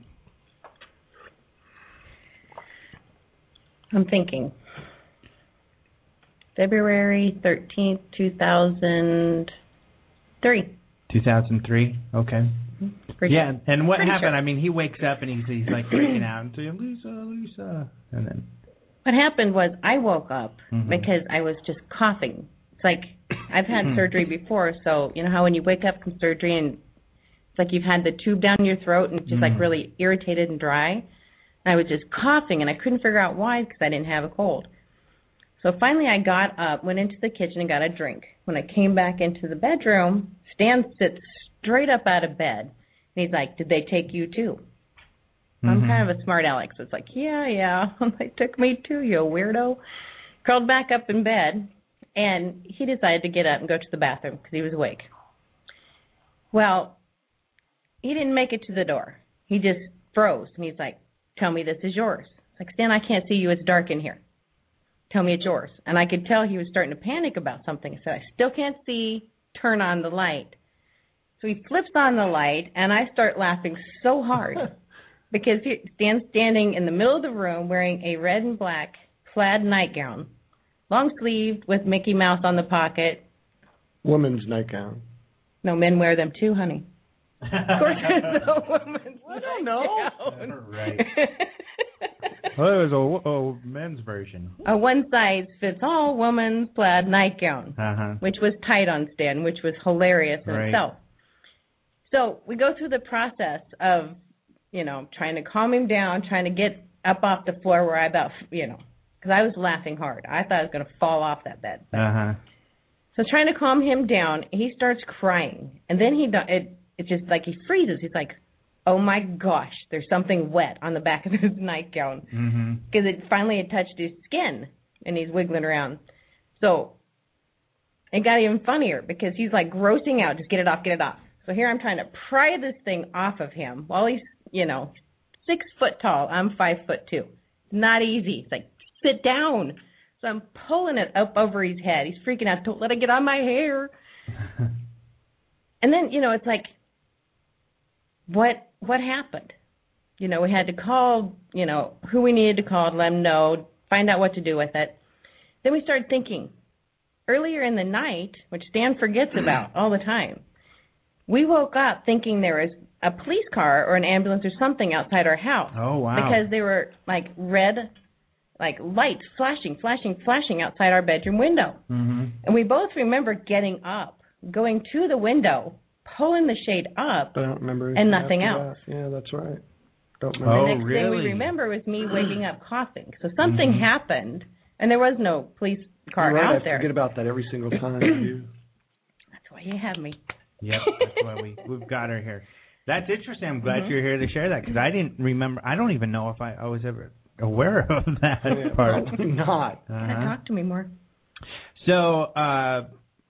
I'm thinking. February thirteenth, two thousand three. two thousand three. Okay. Pretty yeah. sure. And what Pretty happened? sure. I mean, he wakes up and he's he's like freaking out and saying, "Lisa, Lisa," and then. What happened was I woke up Mm-hmm. because I was just coughing. It's like I've had surgery before, so you know how when you wake up from surgery and it's like you've had the tube down your throat and it's just Mm-hmm. like really irritated and dry. And I was just coughing and I couldn't figure out why because I didn't have a cold. So finally I got up, went into the kitchen and got a drink. When I came back into the bedroom, Stan sits straight up out of bed and he's like, "Did they take you too?" I'm kind of a smart aleck, so it's like, yeah, yeah, they took me too, you weirdo. Crawled back up in bed, and he decided to get up and go to the bathroom because he was awake. Well, he didn't make it to the door. He just froze, and he's like, "Tell me this is yours." It's like, "Stan, I can't see you. It's dark in here. Tell me it's yours." And I could tell he was starting to panic about something. I said, "I still can't see. Turn on the light." So he flips on the light, and I start laughing so hard. Because he Stan's standing in the middle of the room wearing a red and black plaid nightgown, long sleeved with Mickey Mouse on the pocket. Woman's nightgown. No, men wear them too, honey. Of course, there's no woman's I don't know. nightgown. Right. Well, it was a, a men's version. A one size fits all woman's plaid nightgown, Uh-huh. which was tight on Stan, which was hilarious in Right. itself. So we go through the process of, you know, trying to calm him down, trying to get up off the floor where I about, you know, because I was laughing hard. I thought I was going to fall off that bed. Uh-huh. So trying to calm him down, he starts crying. And then he, do- it, it's just like he freezes. He's like, "Oh, my gosh, there's something wet on the back of his nightgown." Mm-hmm. Because it finally had touched his skin, and he's wiggling around. So it got even funnier because he's like grossing out, "Just get it off, get it off." So here I'm trying to pry this thing off of him while he's, you know, six foot tall. I'm five foot two. Not easy. It's like, "Sit down." So I'm pulling it up over his head. He's freaking out. "Don't let it get on my hair." And then, you know, it's like, what what happened? You know, we had to call, you know, who we needed to call to let them know, find out what to do with it. Then we started thinking, earlier in the night, which Stan forgets about all the time, we woke up thinking there was a police car or an ambulance or something outside our house. Oh, wow. Because there were, like, red, like, lights flashing, flashing, flashing outside our bedroom window. Mm-hmm. And we both remember getting up, going to the window, pulling the shade up, I don't remember. and nothing after else. that. Yeah, that's right. Don't Oh, remember. The next thing really? we remember was me waking up coughing. So something Mhm. happened, and there was no police car You're right, out I there. forget about that every single time. you. That's why you have me. Yep, that's why we, we've got her here. That's interesting. I'm glad Mhm. you're here to share that because I didn't remember. I don't even know if I, I was ever aware of that part. Probably not. Uh-huh. Talk to me more. So, uh,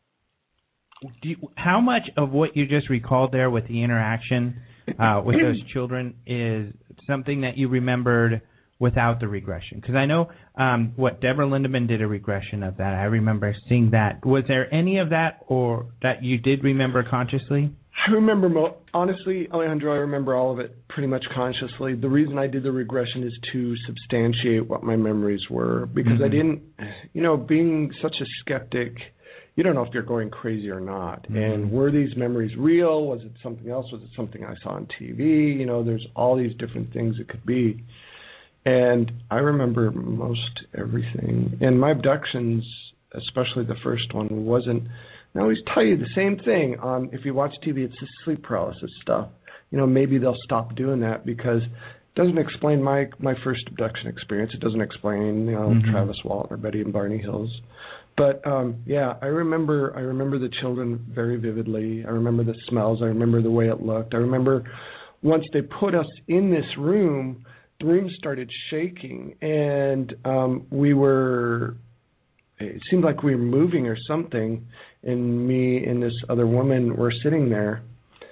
do you, how much of what you just recalled there with the interaction uh, with those children is something that you remembered without the regression? Because I know um, what Deborah Lindemann did a regression of that. I remember seeing that. Was there any of that, or that you did remember consciously? I remember, mo- honestly, Alejandro, I remember all of it pretty much consciously. The reason I did the regression is to substantiate what my memories were, because Mm-hmm. I didn't, you know, being such a skeptic, you don't know if you're going crazy or not. Mm-hmm. And were these memories real? Was it something else? Was it something I saw on T V? You know, there's all these different things it could be. And I remember most everything. And my abductions, especially the first one, wasn't. I always tell you the same thing. Um, if you watch T V, it's the sleep paralysis stuff. You know, maybe they'll stop doing that because it doesn't explain my my first abduction experience. It doesn't explain, you know, Mm-hmm. Travis Walton or Betty and Barney Hills. But um, yeah, I remember I remember the children very vividly. I remember the smells. I remember the way it looked. I remember once they put us in this room, the room started shaking, and um, we were. It seemed like we were moving or something, and me and this other woman were sitting there.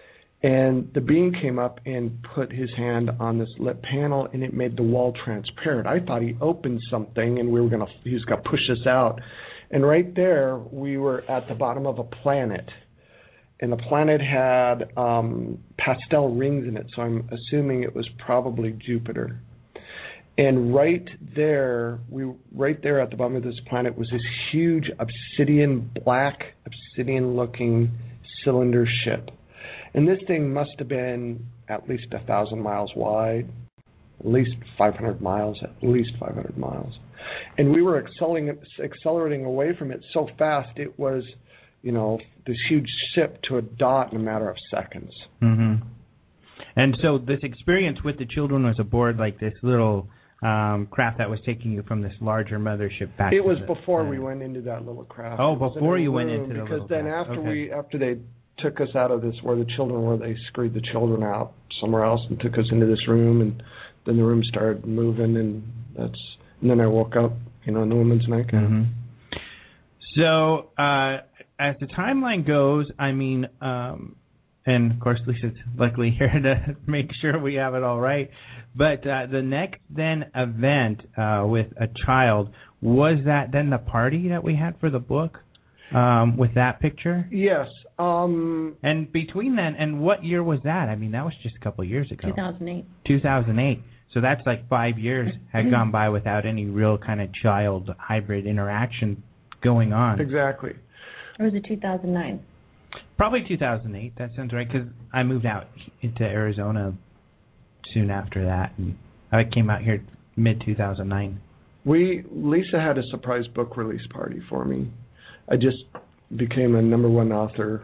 And the being came up and put his hand on this lit panel, and it made the wall transparent. I thought he opened something, and we were gonna he was gonna push us out. And right there, we were at the bottom of a planet, and the planet had um, pastel rings in it. So I'm assuming it was probably Jupiter. And right there, we right there at the bottom of this planet was this huge obsidian, black obsidian-looking cylinder ship. And this thing must have been at least a thousand miles wide, at least five hundred miles, at least five hundred miles. And we were accelerating, accelerating away from it so fast, it was, you know, this huge ship to a dot in a matter of seconds. Mm-hmm. And so this experience with the children was aboard like this little um, craft that was taking you from this larger mothership back. It to was the, before uh, we went into that little craft. Oh, before you went into the because little then craft. after Okay. we after they took us out of this where the children were, they scurried the children out somewhere else and took us into this room, and then the room started moving, and that's and then I woke up, you know, in the woman's nightgown. Mm-hmm. So uh, as the timeline goes, I mean, um, and of course Lisa's luckily here to make sure we have it all right. But uh, the next then event uh, with a child, was that then the party that we had for the book um, with that picture? Yes. Um, and between then, and what year was that? I mean, that was just a couple of years ago. two thousand eight. two thousand eight. So that's like five years had gone by without any real kind of child hybrid interaction going on. Exactly. Or was it two thousand nine? Probably two thousand eight. That sounds right, because I moved out into Arizona soon after that, and I came out here mid two thousand nine. We Lisa had a surprise book release party for me. I just became a number one author,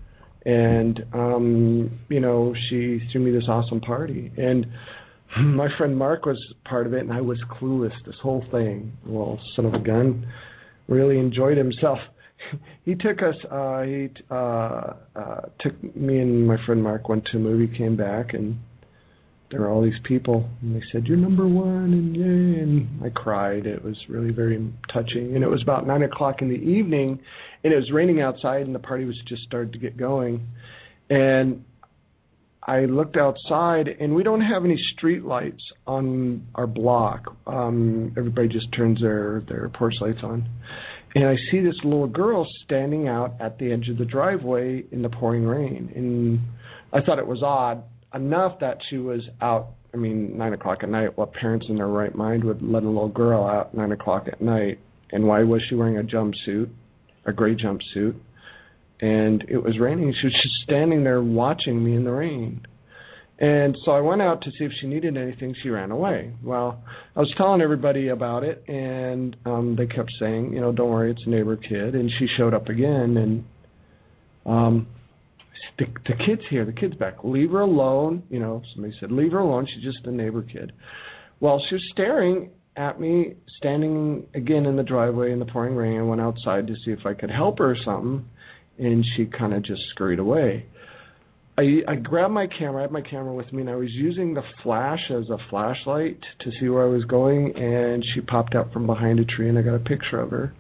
and um, you know, she threw me this awesome party, and my friend Mark was part of it, and I was clueless this whole thing. Well, son of a gun, really enjoyed himself. He took us. Uh, he uh, uh, took me and my friend Mark went to a movie, came back, and there were all these people, and they said, "You're number one," and yay, and I cried. It was really very touching, and it was about nine o'clock in the evening, and it was raining outside, and the party was just started to get going, and I looked outside, and we don't have any street lights on our block. Um, everybody just turns their their porch lights on. And I see this little girl standing out at the edge of the driveway in the pouring rain. And I thought it was odd enough that she was out, I mean, nine o'clock at night. What parents in their right mind would let a little girl out nine o'clock at night? And why was she wearing a jumpsuit, a gray jumpsuit? And it was raining. She was just standing there watching me in the rain. And so I went out to see if she needed anything. She ran away. Well, I was telling everybody about it, and um, they kept saying, you know, don't worry, it's a neighbor kid. And she showed up again, and um, the, the kid's here, the kid's back. Leave her alone. You know, somebody said, leave her alone. She's just a neighbor kid. Well, she was staring at me, standing again in the driveway in the pouring rain. I went outside to see if I could help her or something, and she kind of just scurried away. I, I grabbed my camera, I had my camera with me, and I was using the flash as a flashlight to see where I was going, and she popped out from behind a tree, and I got a picture of her.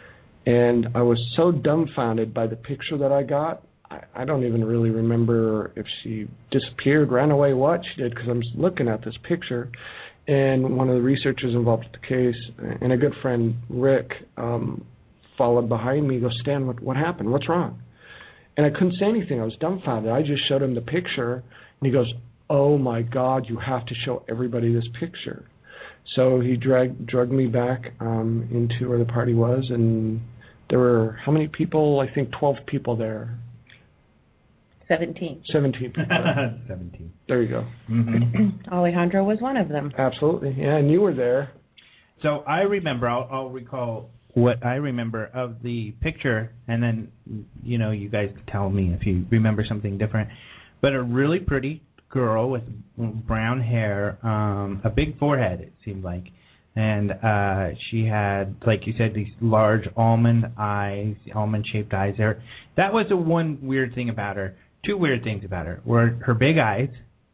And I was so dumbfounded by the picture that I got, I, I don't even really remember if she disappeared, ran away, what she did, because I'm looking at this picture. And one of the researchers involved with the case, and a good friend, Rick, um, followed behind me. He goes, Stan, what, what happened? What's wrong? And I couldn't say anything. I was dumbfounded. I just showed him the picture, and he goes, oh, my God, you have to show everybody this picture. So he dragged drugged me back um, into where the party was, and there were, how many people? I think twelve people there. Seventeen. Seventeen people. Seventeen. There you go. Mm-hmm. Alejandro was one of them. Absolutely. Yeah, and you were there. So I remember, I'll, I'll recall what I remember of the picture, and then, you know, you guys tell me if you remember something different. But a really pretty girl with brown hair, um, a big forehead, it seemed like, And uh, she had, like you said, these large almond eyes, almond-shaped eyes there. That was the one weird thing about her. Two weird things about her were her big eyes,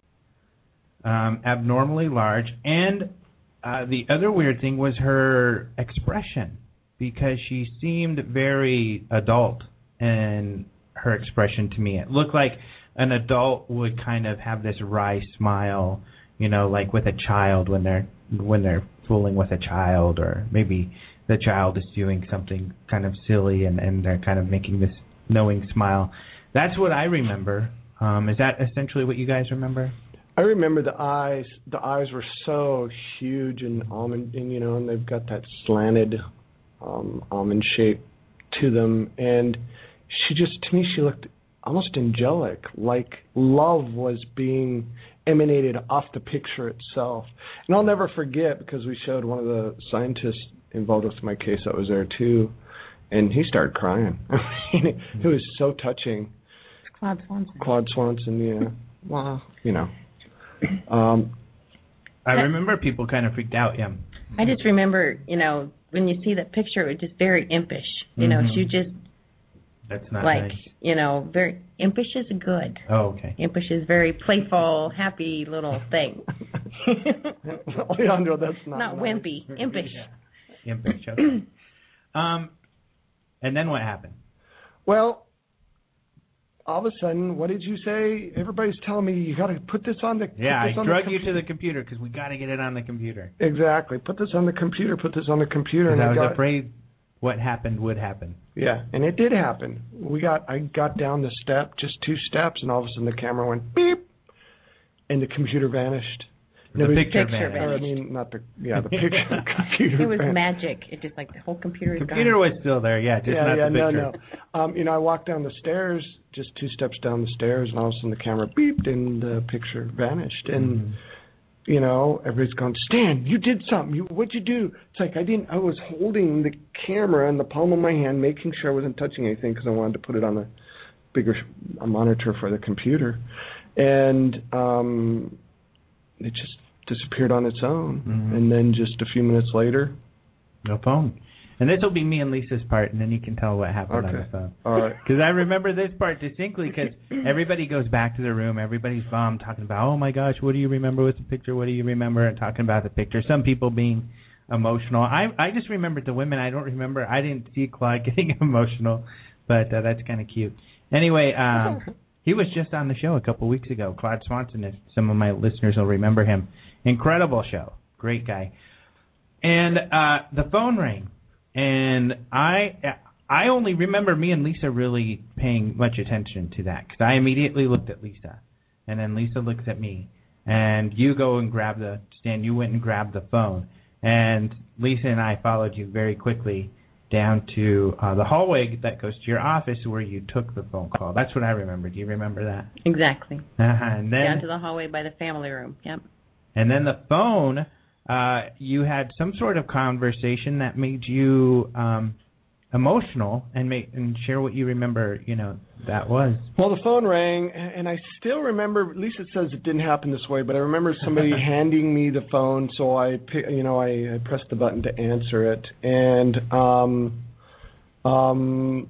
um, abnormally large, and uh, the other weird thing was her expression, because she seemed very adult in her expression to me. It looked like an adult would kind of have this wry smile, you know, like with a child when they're when they're fooling with a child, or maybe the child is doing something kind of silly and, and they're kind of making this knowing smile. That's what I remember. Um, is that essentially what you guys remember? I remember the eyes. The eyes were so huge and almond, and you know, and they've got that slanted um, almond shape to them. And she just, to me, she looked almost angelic, like love was being emanated off the picture itself. And I'll never forget, because we showed one of the scientists involved with my case that was there too, and he started crying. I mean, it, it was so touching. It's Claude Swanson. Claude Swanson, yeah. Wow, you know. Um, I remember people kind of freaked out, yeah. I just remember, you know, when you see that picture, it was just very impish. You know, Mhm. she just, That's not like, nice. you know, very, impish is good. Oh, okay. Impish is very playful, happy little thing. Alejandro, that's not Not nice. wimpy, impish. Yeah. Impish, okay. um, and then what happened? Well, all of a sudden, what did you say? Everybody's telling me you got to put this on the. Yeah, put this I on drug the you compu- to the computer because we got to get it on the computer. Exactly. Put this on the computer. Put this on the computer. Because And I was got, afraid what happened would happen. Yeah, and it did happen. We got. I got down the step, just two steps, and all of a sudden the camera went beep, and the computer vanished. The Nobody- picture, Picture vanished. Or, I mean, not the. Yeah, the picture. the computer. It was vanished. magic. It just, like, the whole computer The is computer gone. was still there, yeah, just yeah, not yeah, the no, picture. no. Um, you know, I walked down the stairs, just two steps down the stairs, and all of a sudden the camera beeped and the picture vanished. And Mhm. you know, everybody's going, Stan, you did something. You, what'd you do? It's like I didn't. I was holding the camera in the palm of my hand, making sure I wasn't touching anything because I wanted to put it on a bigger a monitor for the computer, and um, it just disappeared on its own. Mhm. And then just a few minutes later, No phone. And this will be me and Lisa's part, and then you can tell what happened on Okay. the phone. all right. Because I remember this part distinctly, because everybody goes back to their room, everybody's bummed, talking about, oh my gosh, what do you remember with the picture, what do you remember, and talking about the picture. Some people being emotional. I I just remembered the women. I don't remember, I didn't see Claude getting emotional, but uh, that's kind of cute. Anyway, um, he was just on the show a couple weeks ago. Claude Swanson, if some of my listeners will remember him. Incredible show. Great guy. And uh, the phone rang. And I I only remember me and Lisa really paying much attention to that, because I immediately looked at Lisa, and then Lisa looks at me, and you go and grab the Stan. You went and grabbed the phone, and Lisa and I followed you very quickly down to uh, the hallway that goes to your office where you took the phone call. That's what I remember. Do you remember that? Exactly. Uh-huh. And then Down to the hallway by the family room. Yep. and then the phone. Uh, you had some sort of conversation that made you um, emotional, and make and share what you remember. You know that was. Well, the phone rang, and I still remember. Lisa says it didn't happen this way, but I remember somebody handing me the phone, so I, pi- you know, I, I pressed the button to answer it, and um, um,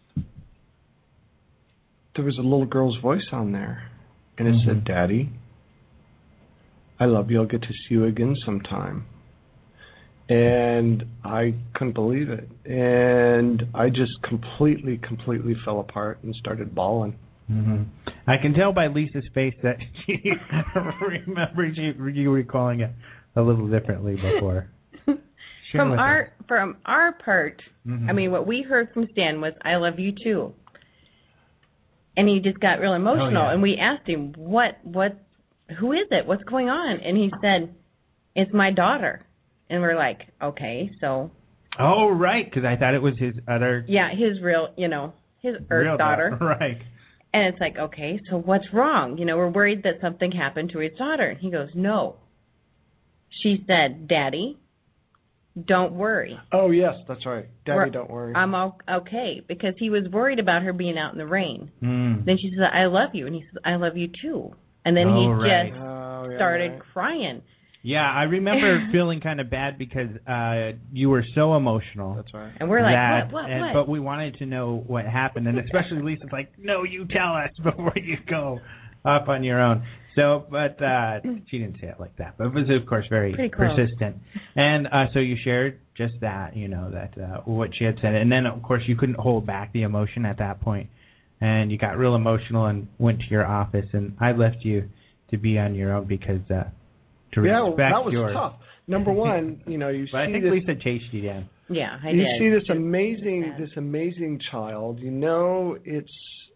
there was a little girl's voice on there, and it Mhm. said, "Daddy, I love you. I'll get to see you again sometime." And I couldn't believe it. And I just completely, completely fell apart and started bawling. Mm-hmm. I can tell by Lisa's face that she remembers you, you recalling it a little differently before. Share From with our us. from our part, Mhm. I mean, what we heard from Stan was, "I love you too," and he just got real emotional. Oh, yeah. And we asked him, "What? What? Who is it? What's going on?" And he said, "It's my daughter." And we're like, "Okay, so Oh, right, because I thought it was his other yeah, his real, you know, his Earth real daughter." Right. And it's like, "Okay, so what's wrong? You know, we're worried that something happened to his daughter." And he goes, "No." She said, "Daddy, don't worry. Oh, yes, that's right. Daddy, We're- don't worry. I'm o- okay," because he was worried about her being out in the rain. Mm. Then she said, "I love you," and he said, "I love you too." And then Oh, he right. just Oh, yeah, started right. crying. Yeah, I remember feeling kind of bad because uh, you were so emotional. That's right. And we're like, that, what, what, and, what? But we wanted to know what happened, and especially Lisa's like, no, you tell us before you go off on your own. So, but uh, she didn't say it like that. But it was, of course, very persistent. And uh, so you shared just that, you know, that uh, what she had said. And then, of course, you couldn't hold back the emotion at that point. And you got real emotional and went to your office. And I left you to be on your own because uh, to yeah, respect that was your... tough. Number one, you know, you but see I think this, Lisa chased you down. Yeah, I you did. see this Just amazing, sad. this amazing child. You know, it's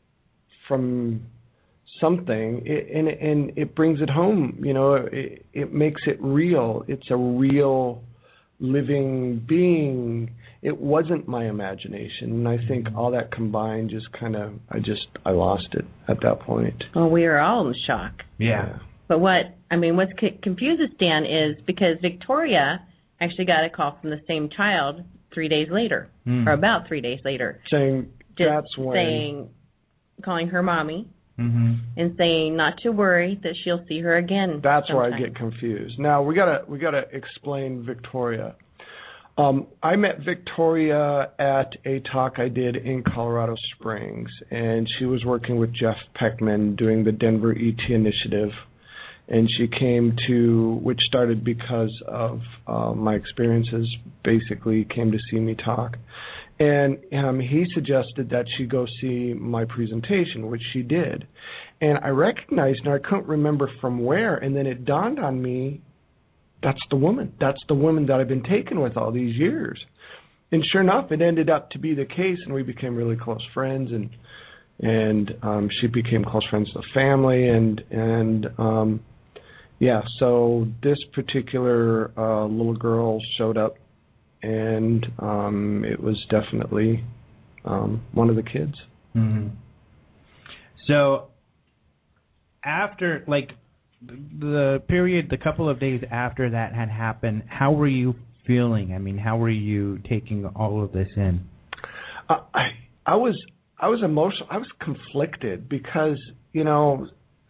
from something, it, and and it brings it home. You know, it, it makes it real. It's a real, living being. It wasn't my imagination, and I think all that combined just kind of, I just, I lost it at that point. Well, we were all in shock. Yeah. But what, I mean, what c- confuses Dan is because Victoria actually got a call from the same child three days later, mm. or about three days later. Saying, just that's when... saying, calling her mommy, mm-hmm. and saying not to worry, that she'll see her again. That's sometime. where I get confused. Now, we gotta, we gotta explain Victoria. Um, I met Victoria at a talk I did in Colorado Springs, and she was working with Jeff Peckman doing the Denver E T Initiative. And she came to, which started because of uh, my experiences, basically came to see me talk. And um, he suggested that she go see my presentation, which she did. And I recognized her, I couldn't remember from where, and then it dawned on me, that's the woman. That's the woman that I've been taken with all these years. And sure enough, it ended up to be the case, and we became really close friends, and and um, she became close friends with the family, and, and um, yeah, so this particular uh, little girl showed up, and um, it was definitely um, one of the kids. Mm-hmm. So after, like, the period, the couple of days after that had happened, how were you feeling? I mean, how were you taking all of this in? Uh, I I was I was emotional. I was conflicted because, you know,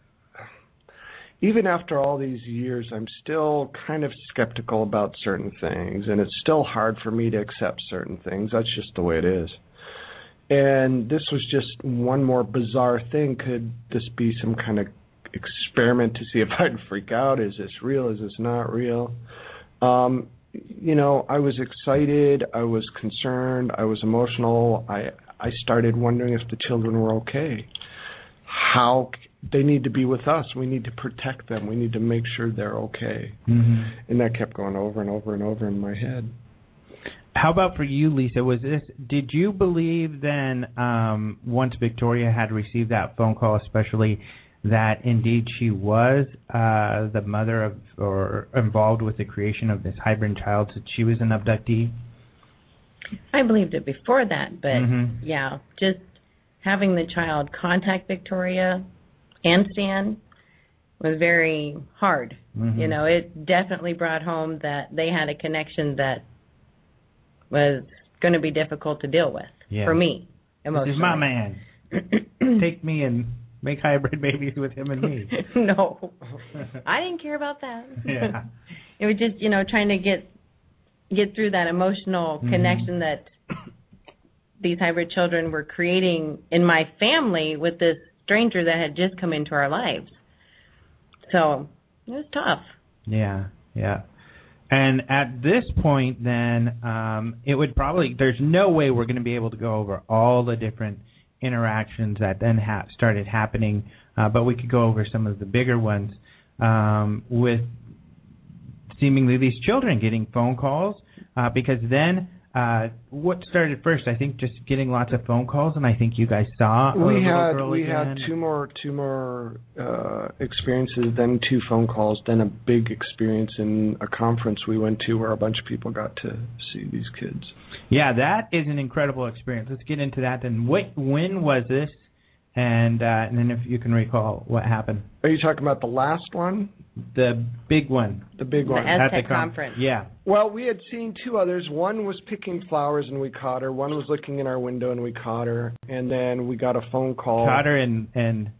even after all these years, I'm still kind of skeptical about certain things, and it's still hard for me to accept certain things. That's just the way it is. And this was just one more bizarre thing. Could this be some kind of experiment to see if I'd freak out? Is this real? Is this not real? Um, you know, I was excited. I was concerned. I was emotional. I I started wondering if the children were okay. How they need to be with us. We need to protect them. We need to make sure they're okay. Mm-hmm. And that kept going over and over and over in my head. How about for you, Lisa? Was this? Did you believe then, um, once Victoria had received that phone call, especially, that indeed she was uh, the mother of, or involved with the creation of this hybrid child, that she was an abductee? I believed it before that, but mm-hmm. yeah, just having the child contact Victoria and Stan was very hard. Mm-hmm. You know, it definitely brought home that they had a connection that was going to be difficult to deal with yeah. for me emotionally. This is my man. Take me and make hybrid babies with him and me. No, I didn't care about that. Yeah. It was just, you know, trying to get get through that emotional mm-hmm. connection that these hybrid children were creating in my family with this stranger that had just come into our lives. So it was tough. Yeah, yeah. And at this point, then, um, it would probably, there's no way we're going to be able to go over all the different interactions that then ha- started happening, uh, but we could go over some of the bigger ones um, with seemingly these children getting phone calls, uh, because then uh, what started first, I think, just getting lots of phone calls, and I think you guys saw a we little had girl we again. had two more two more uh, experiences, then two phone calls, then a big experience in a conference we went to where a bunch of people got to see these kids. Yeah, that is an incredible experience. Let's get into that then. What, when was this? And, uh, and then if you can recall what happened. Are you talking about the last one? The big one. The big The one. Aztec At the con- conference. Yeah. Well, we had seen two others. One was picking flowers and we caught her. One was looking in our window and we caught her. And then we got a phone call. Caught her and, and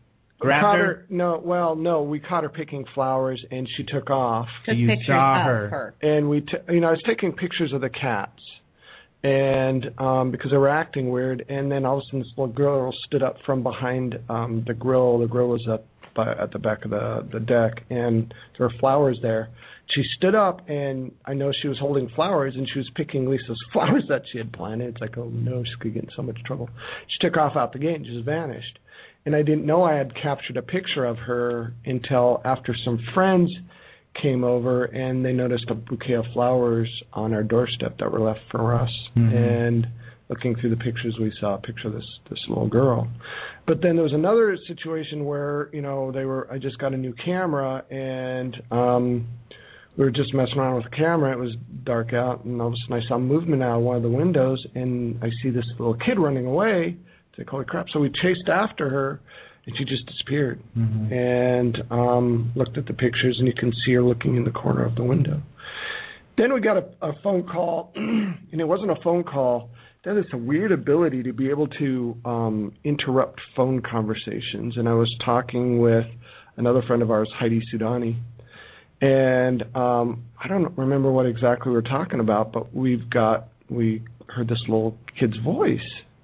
grabbed caught her? her. No, well, no, we caught her picking flowers, and she took off. Took You pictures saw of her. her. And we, t- you know, I was taking pictures of the cats, and um, because they were acting weird, and then all of a sudden this little girl stood up from behind um, the grill. The grill was up by, at the back of the the deck, and there were flowers there. She stood up, and I know she was holding flowers, and she was picking Lisa's flowers that she had planted. It's like, oh no, she could get in so much trouble. She took off out the gate and just vanished. And I didn't know I had captured a picture of her until after some friends came over, and they noticed a bouquet of flowers on our doorstep that were left for us. Mm-hmm. And looking through the pictures, we saw a picture of this this little girl. But then there was another situation where, you know, they were. I just got a new camera, and um, we were just messing around with the camera. It was dark out, and all of a sudden I saw movement out of one of the windows, and I see this little kid running away. It's like, holy crap. So we chased after her, and she just disappeared. Mm-hmm. And um, looked at the pictures, and you can see her looking in the corner of the window. Then we got a, a phone call, and it wasn't a phone call. That is a weird ability to be able to um, interrupt phone conversations. And I was talking with another friend of ours, Heidi Sudani, and um, I don't remember what exactly we were talking about, but we've got we heard this little kid's voice.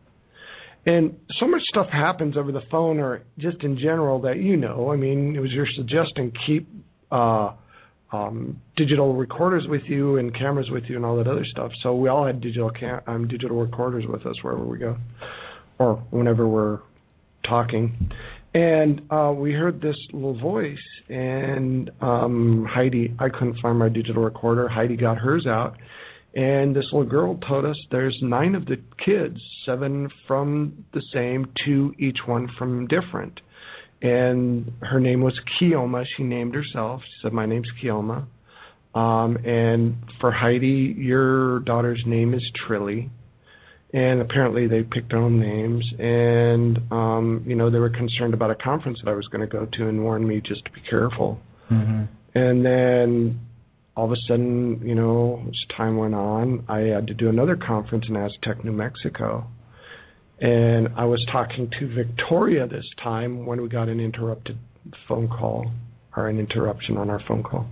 And so much stuff happens over the phone or just in general that, you know, I mean, it was your suggestion, keep uh, um, digital recorders with you and cameras with you and all that other stuff. So we all had digital cam- um, digital recorders with us wherever we go or whenever we're talking. And uh, we heard this little voice, and um, Heidi, I couldn't find my digital recorder. Heidi got hers out. And this little girl told us there's nine of the kids, seven from the same, two each one from different. And her name was Kioma. She named herself. She said, my name's Kioma. Um, and for Heidi, your daughter's name is Trilly. And apparently they picked their own names. And, um, you know, they were concerned about a conference that I was going to go to and warned me just to be careful. Mm-hmm. And then all of a sudden, you know, as time went on, I had to do another conference in Aztec, New Mexico. And I was talking to Victoria this time when we got an interrupted phone call, or an interruption on our phone call.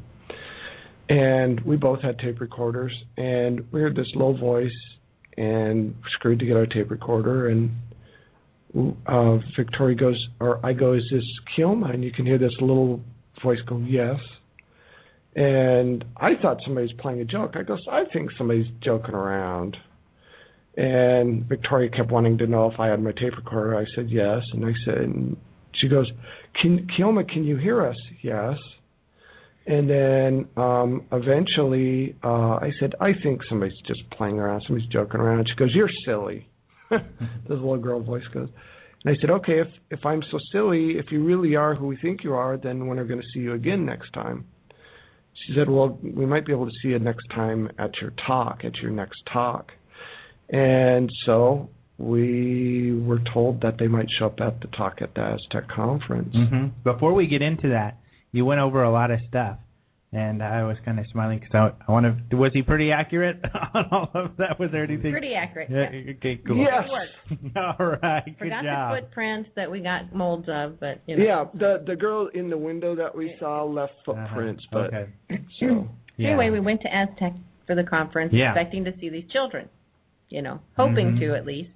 And we both had tape recorders, and we heard this low voice, and screwed to get our tape recorder, and uh, Victoria goes, or I go, is this Kioma? And you can hear this little voice go, yes. And I thought somebody was playing a joke. I go, I think somebody's joking around. And Victoria kept wanting to know if I had my tape recorder. I said yes. And I said, and she goes, can, Kioma, can you hear us? Yes. And then um, eventually uh, I said, I think somebody's just playing around. Somebody's joking around. And she goes, you're silly. This little girl voice goes. And I said, okay, if, if I'm so silly, if you really are who we think you are, then when are we going to see you again next time? She said, well, we might be able to see you next time at your talk, at your next talk. And so we were told that they might show up at the talk at the Aztec conference. Mm-hmm. Before we get into that, you went over a lot of stuff, and I was kind of smiling because I, I want to. Was he pretty accurate on all of that? Was there anything? Pretty accurate. Yeah. Yeah. Okay, cool. Yes. All right. Good Forgot job. the footprints that we got molds of, but you know. Yeah, the the girl in the window that we saw left footprints, uh-huh. but okay. so Yeah. Anyway, we went to Aztec for the conference, yeah. expecting to see these children. You know, hoping mm-hmm. to at least.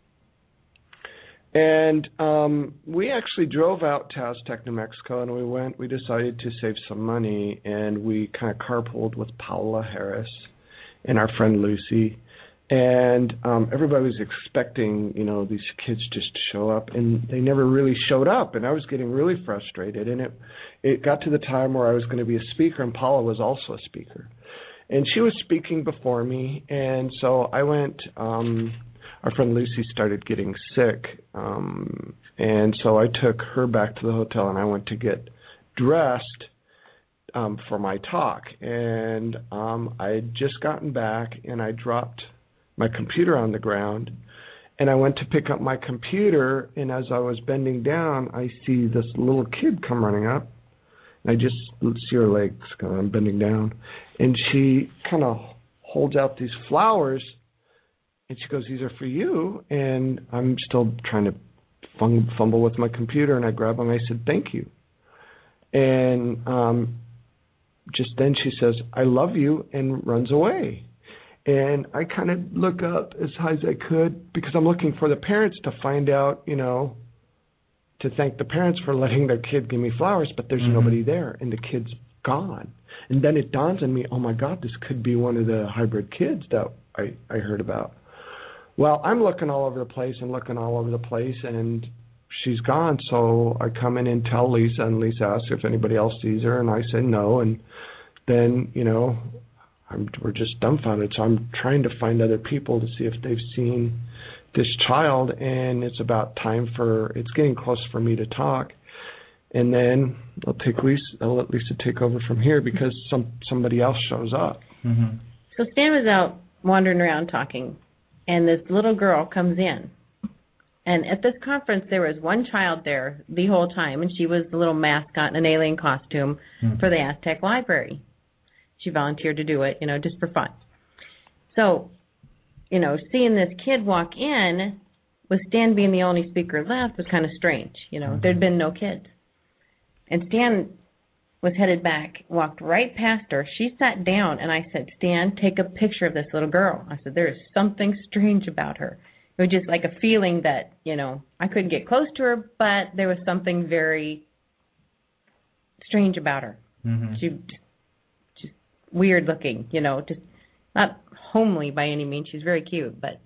And um, we actually drove out to Aztec, New Mexico, and we went. We decided to save some money, and we kind of carpooled with Paula Harris and our friend Lucy. And um, everybody was expecting, you know, these kids just to show up, and they never really showed up. And I was getting really frustrated. And it it got to the time where I was going to be a speaker, and Paula was also a speaker. And she was speaking before me, and so I went. Um, our friend Lucy started getting sick, um, and so I took her back to the hotel, and I went to get dressed um, for my talk. And um, I had just gotten back, and I dropped my computer on the ground, and I went to pick up my computer, and as I was bending down, I see this little kid come running up, and I just see her legs going, I'm bending down, and she kind of holds out these flowers, and she goes, these are for you, and I'm still trying to fumble with my computer, and I grab him and I said, thank you. And um, just then she says, I love you, and runs away. And I kind of look up as high as I could because I'm looking for the parents to find out, you know, to thank the parents for letting their kid give me flowers, but there's mm-hmm. nobody there, and the kid's gone. And then it dawns on me, oh, my God, this could be one of the hybrid kids that I, I heard about. Well, I'm looking all over the place and looking all over the place, and she's gone. So I come in and tell Lisa, and Lisa asks if anybody else sees her, and I say no. And then, you know, I'm, we're just dumbfounded. So I'm trying to find other people to see if they've seen this child, and it's about time for, it's getting close for me to talk. And then I'll take Lisa, I'll let Lisa take over from here because some somebody else shows up. Mm-hmm. So Stan was out wandering around talking, and this little girl comes in. And at this conference, there was one child there the whole time, and she was the little mascot in an alien costume mm-hmm. for the Aztec Library. She volunteered to do it, you know, just for fun. So, you know, seeing this kid walk in, with Stan being the only speaker left, was kind of strange. You know, mm-hmm. there'd been no kids. And Stan was headed back, walked right past her. She sat down, and I said, Stan, take a picture of this little girl. I said, there is something strange about her. It was just like a feeling that, you know, I couldn't get close to her, but there was something very strange about her. Mm-hmm. She just, just weird looking, you know, just not homely by any means. She's very cute, but.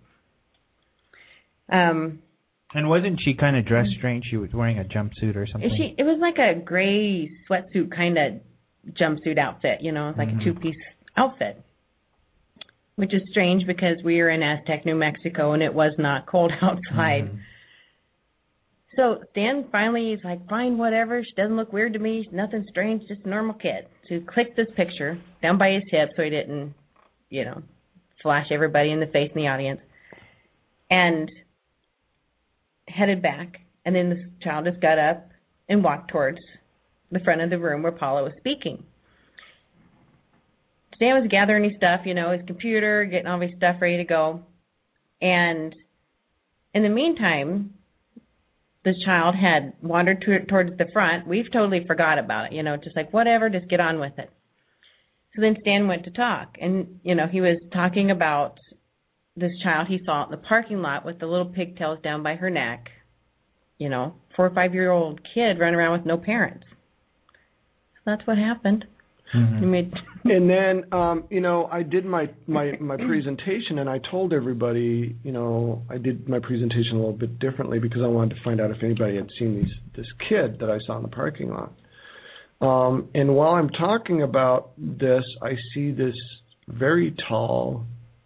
Um, and wasn't she kind of dressed strange? She was wearing a jumpsuit or something. She, it was like a gray sweatsuit kind of jumpsuit outfit, you know, like mm-hmm. a two-piece outfit. Which is strange because we were in Aztec, New Mexico, and it was not cold outside. Mm-hmm. So Stan finally is like, fine, whatever. She doesn't look weird to me. She's nothing strange, just a normal kid. So he clicked this picture down by his hip so he didn't, you know, flash everybody in the face in the audience. And headed back. And then the child just got up and walked towards the front of the room where Paula was speaking. Stan was gathering his stuff, you know, his computer, getting all his stuff ready to go. And in the meantime, the child had wandered to, towards the front. We've totally forgot about it, you know, just like, whatever, just get on with it. So then Stan went to talk. And, you know, he was talking about this child he saw in the parking lot with the little pigtails down by her neck, you know, four or five-year-old kid running around with no parents. So that's what happened. Mm-hmm. And then, um, you know, I did my, my, my presentation, and I told everybody, you know, I did my presentation a little bit differently because I wanted to find out if anybody had seen these, this kid that I saw in the parking lot. Um, and while I'm talking about this, I see this very tall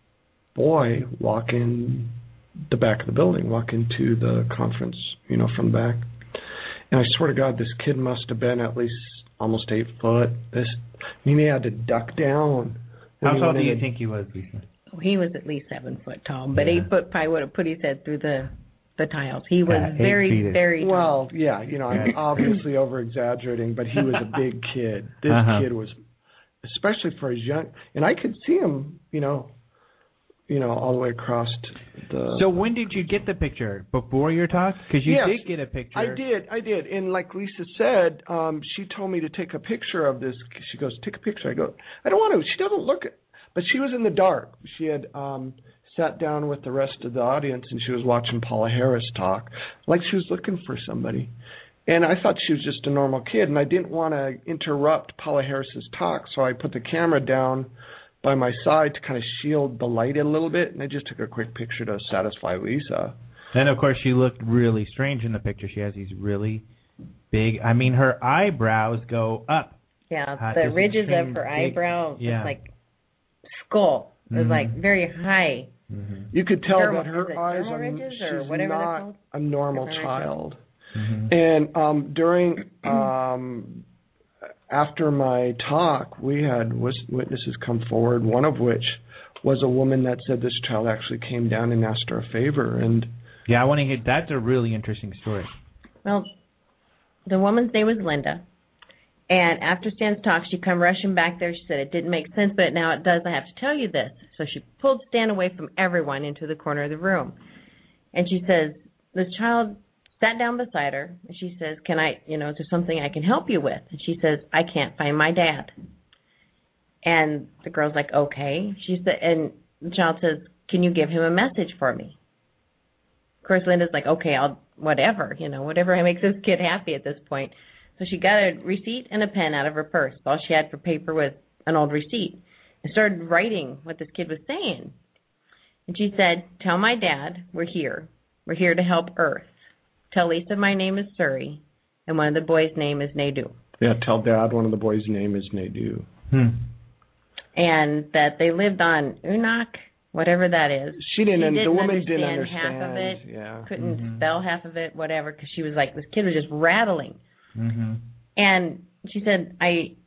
boy walk in the back of the building, walk into the conference, you know, from the back. And I swear to God, this kid must have been at least almost eight foot. This, I mean, he had to duck down. How tall do you think he was, Lisa? Oh, he was at least seven foot tall, but yeah. eight foot probably would have put his head through the the tiles. He was yeah, very, very tall. Well, yeah, you know, I'm obviously over exaggerating, but he was a big kid. This uh-huh. kid was, especially for his young, and I could see him, you know, you know, all the way across the... So when did you get the picture? Before your talk? Because you yes, did get a picture. I did, I did. And like Lisa said, um, she told me to take a picture of this. She goes, take a picture. I go, I don't want to. She doesn't look... But she was in the dark. She had um, sat down with the rest of the audience, and she was watching Paula Harris talk, like she was looking for somebody. And I thought she was just a normal kid, and I didn't want to interrupt Paula Harris's talk, so I put the camera down by my side to kind of shield the light a little bit, and I just took a quick picture to satisfy Lisa. And, of course, she looked really strange in the picture. She has these really big, I mean, her eyebrows go up. Yeah, uh, the ridges of her big, eyebrow, yeah. like skull. It was mm-hmm. like very high. Mm-hmm. You could tell Dermal, that her eyes are, ridges or she's not a normal child. Mm-hmm. And um, during... Um, After my talk, we had witnesses come forward, one of which was a woman that said this child actually came down and asked her a favor. And yeah, I want to hear. That's a really interesting story. Well, the woman's name was Linda. And after Stan's talk, she come rushing back there. She said, it didn't make sense, but now it does. I have to tell you this. So she pulled Stan away from everyone into the corner of the room. And she says, this child sat down beside her, and she says, "Can I, you know, is there something I can help you with?" And she says, "I can't find my dad." And the girl's like, "Okay." She said, and the child says, "Can you give him a message for me?" Of course, Linda's like, "Okay, I'll whatever, you know, whatever makes this kid happy at this point." So she got a receipt and a pen out of her purse. All she had for paper was an old receipt, and started writing what this kid was saying. And she said, "Tell my dad we're here. We're here to help Earth. Tell Lisa my name is Suri, and one of the boys' name is Nadu." Yeah, tell Dad one of the boys' name is Nadu. Hmm. And that they lived on Unak, whatever that is. She didn't. She and didn't the woman understand didn't understand half of it. Yeah. Couldn't Mm-hmm. spell half of it, whatever, because she was like, this kid was just rattling. Mm-hmm. And she said, I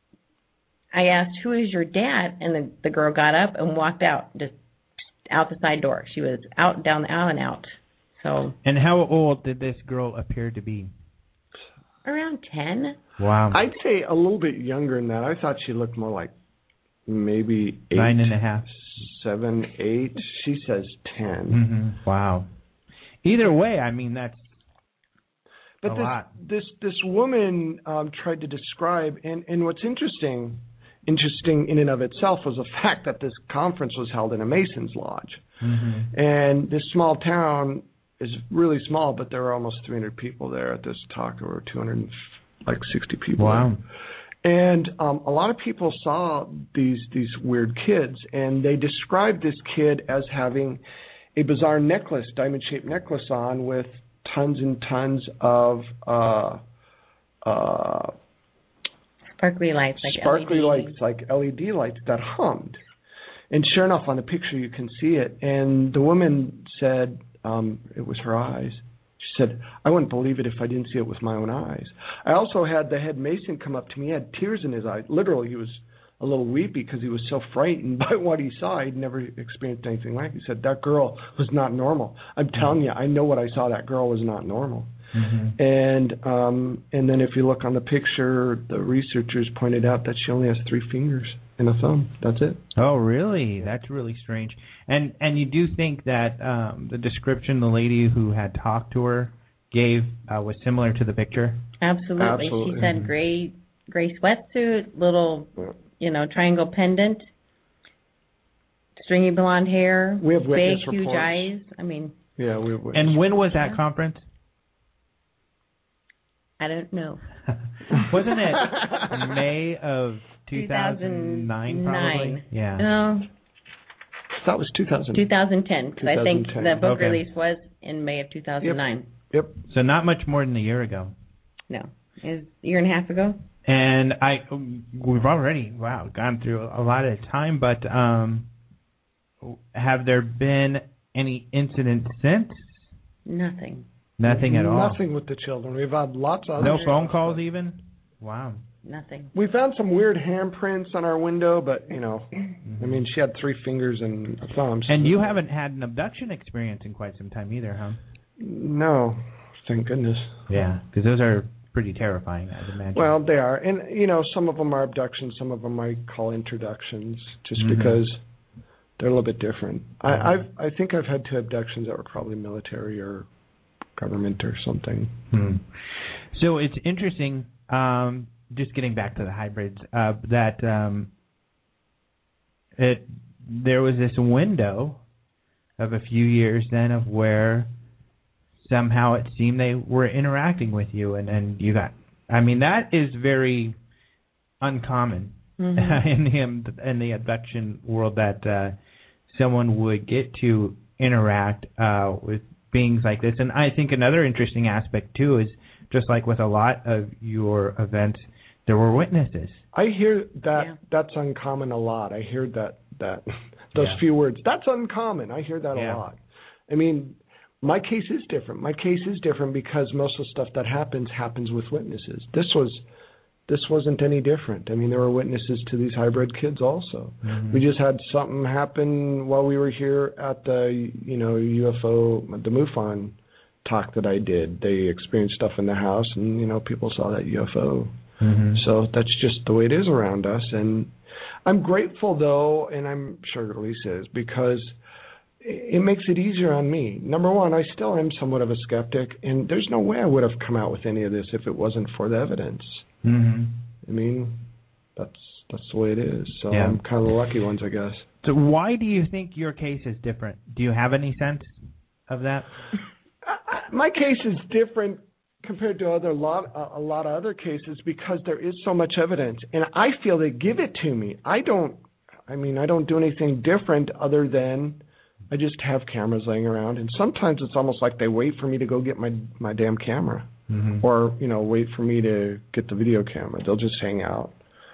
I asked, "Who is your dad?" And the, the girl got up and walked out, just out the side door. She was out, down the aisle and out. So. And how old did this girl appear to be? Around ten. Wow. I'd say a little bit younger than that. I thought she looked more like maybe eight, Nine and a half. seven, eight. She says ten. Mm-hmm. Wow. Either way, I mean, that's But a this, lot. this this woman um, tried to describe, and, and what's interesting, interesting in and of itself was the fact that this conference was held in a Mason's lodge, Mm-hmm. and this small town is really small, but there were almost three hundred people there at this talk. There were two hundred like sixty people. Wow. There. And um, a lot of people saw these these weird kids, and they described this kid as having a bizarre necklace, diamond-shaped necklace on with tons and tons of uh, uh, Sparkly lights, like sparkly L E D. lights, like L E D lights that hummed. And sure enough, on the picture you can see it. And the woman said um, it was her eyes. She said, "I wouldn't believe it if I didn't see it with my own eyes." I also had the head mason come up to me. He had tears in his eyes. Literally, he was a little weepy because he was so frightened by what he saw. He'd never experienced anything like it. He said, "That girl was not normal. I'm telling you, I know what I saw. That girl was not normal." Mm-hmm. And um, and then if you look on the picture, the researchers pointed out that she only has three fingers and a thumb. That's it. Oh, really? That's really strange. And and you do think that um, the description the lady who had talked to her gave uh, was similar to the picture? Absolutely. Absolutely. She said gray gray sweatsuit, little, you know, triangle pendant, stringy blonde hair, We have witness big, huge reports. eyes. I mean, Yeah, we. we And when was that Yeah. conference? I don't know. Wasn't it May of two thousand nine, probably? nine. Yeah. No, that was two thousand. two thousand ten, because I think two thousand ten. the book Okay. release was in May of two thousand nine. Yep. So not much more than a year ago. No, it was a year and a half ago. And I, we've already, wow, gone through a lot of time, but um, have there been any incidents since? Nothing. Nothing at all? Nothing with the children. We've had lots of No other phone stuff. calls even? Wow. Nothing. We found some weird handprints on our window, but you know, I mean, she had three fingers and a thumb. so- And you haven't had an abduction experience in quite some time either, huh? No, thank goodness. Yeah, because those are pretty terrifying, I'd imagine. Well, they are, and you know, some of them are abductions, some of them I call introductions, just Mhm. because they're a little bit different. I, Mhm. I've, I think I've had two abductions that were probably military or government or something. Hmm. So it's interesting, um, just getting back to the hybrids, uh, that um, it there was this window of a few years then of where somehow it seemed they were interacting with you, and, and you got, I mean, that is very uncommon Mm-hmm. in the in the abduction world, that uh, someone would get to interact uh, with beings like this. And I think another interesting aspect too is, just like with a lot of your events, there were witnesses. I hear that Yeah. that's uncommon a lot. I hear that that those Yeah. few words. That's uncommon. I hear that Yeah. a lot. I mean, my case is different. My case is different because most of the stuff that happens happens with witnesses. This was this wasn't any different. I mean, there were witnesses to these hybrid kids also. Mhm. We just had something happen while we were here at the, you know, U F O, the MUFON talk that I did. They experienced stuff in the house, and, you know, people saw that U F O. Mhm. So that's just the way it is around us. And I'm grateful, though, and I'm sure Lisa is, because it makes it easier on me. Number one, I still am somewhat of a skeptic, and there's no way I would have come out with any of this if it wasn't for the evidence. Mm-hmm. I mean, that's that's the way it is. So yeah. I'm kind of the lucky ones, I guess. So why do you think your case is different? Do you have any sense of that? I, my case is different compared to other lot a lot of other cases because there is so much evidence, and I feel they give it to me. I don't. I mean, I don't do anything different other than I just have cameras laying around, and sometimes it's almost like they wait for me to go get my my damn camera, mm-hmm. or you know, wait for me to get the video camera. They'll just hang out,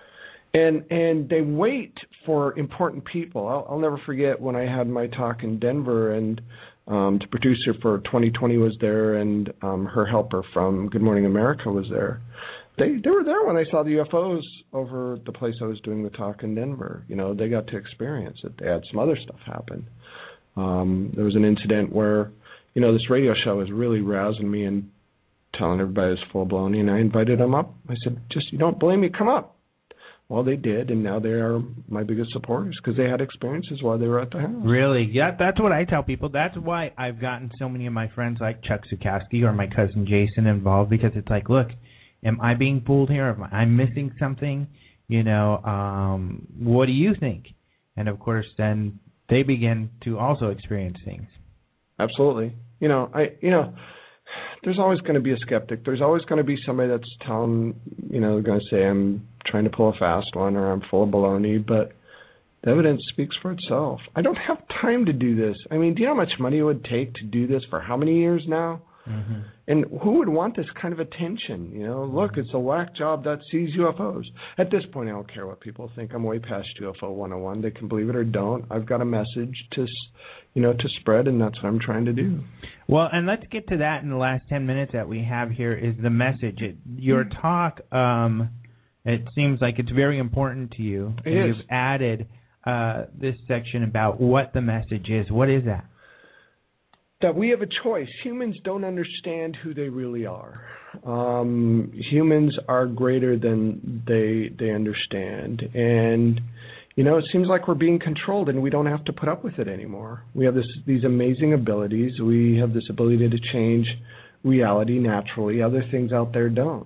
and and they wait for important people. I'll, I'll never forget when I had my talk in Denver, and um, the producer for twenty twenty was there, and um, her helper from Good Morning America was there. They they were there when I saw the U F Os over the place I was doing the talk in Denver. You know, they got to experience it. They had some other stuff happen. Um, there was an incident where, you know, this radio show was really rousing me and telling everybody it was full blown. And I invited them up. I said, just, you don't blame me, come up. Well, they did, and now they are my biggest supporters because they had experiences while they were at the house. Really? Yeah, that's what I tell people. That's why I've gotten so many of my friends like Chuck Zukowski or my cousin Jason involved, because it's like, look, am I being fooled here? Am I missing something? You know, um, what do you think? And, of course, then they begin to also experience things. Absolutely. You know, I, you know, there's always going to be a skeptic. There's always going to be somebody that's telling, you know, going to say I'm trying to pull a fast one or I'm full of baloney, but the evidence speaks for itself. I don't have time to do this. I mean, do you know how much money it would take to do this for how many years now? Mm-hmm. And who would want this kind of attention? You know, look, it's a whack job that sees U F Os. At this point, I don't care what people think. I'm way past U F O one oh one. They can believe it or don't. I've got a message to, you know, to spread, and that's what I'm trying to do. Well, and let's get to that in the last ten minutes that we have here is the message. It, your talk, um, it seems like it's very important to you. It and is. You've added uh, this section about what the message is. What is that? That we have a choice. Humans don't understand who they really are. Um, humans are greater than they they understand. And, you know, it seems like we're being controlled and we don't have to put up with it anymore. We have this these amazing abilities. We have this ability to change reality naturally. Other things out there don't.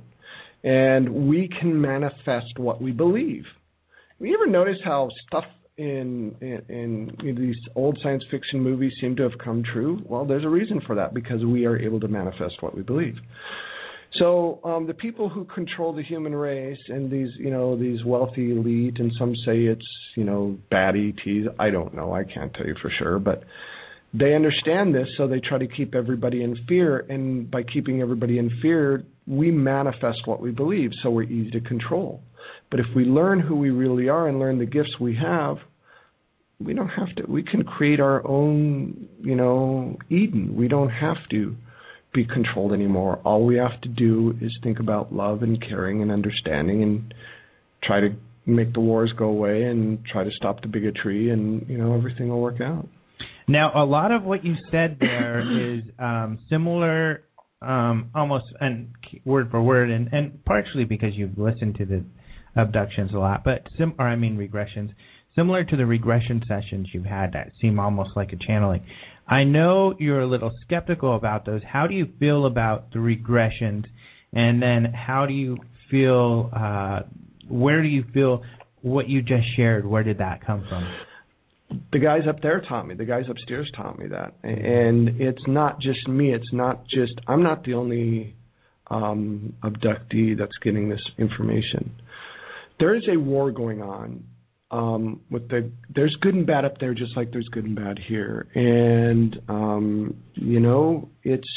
And we can manifest what we believe. You ever notice how stuff in, in, in you know, these old science fiction movies seem to have come true? Well, there's a reason for that, because we are able to manifest what we believe. So um, the people who control the human race and these, you know, these wealthy elite, and some say it's, you know, bad E Ts. I don't know. I can't tell you for sure, but they understand this, so they try to keep everybody in fear. And by keeping everybody in fear, we manifest what we believe, so we're easy to control. But if we learn who we really are and learn the gifts we have, we don't have to. We can create our own, you know, Eden. We don't have to be controlled anymore. All we have to do is think about love and caring and understanding, and try to make the wars go away and try to stop the bigotry, and, you know, everything will work out. Now, a lot of what you said there is um, similar, um, almost and word for word, and, and partially because you've listened to the abductions a lot, but sim or I mean regressions, similar to the regression sessions you've had that seem almost like a channeling. I know you're a little skeptical about those. How do you feel about the regressions, and then how do you feel? Uh, where do you feel what you just shared? Where did that come from? The guys up there taught me. The guys upstairs taught me that, and it's not just me. It's not just I'm not the only um, abductee that's getting this information. There is a war going on um, with the. There's good and bad up there, just like there's good and bad here, and um, you know, it's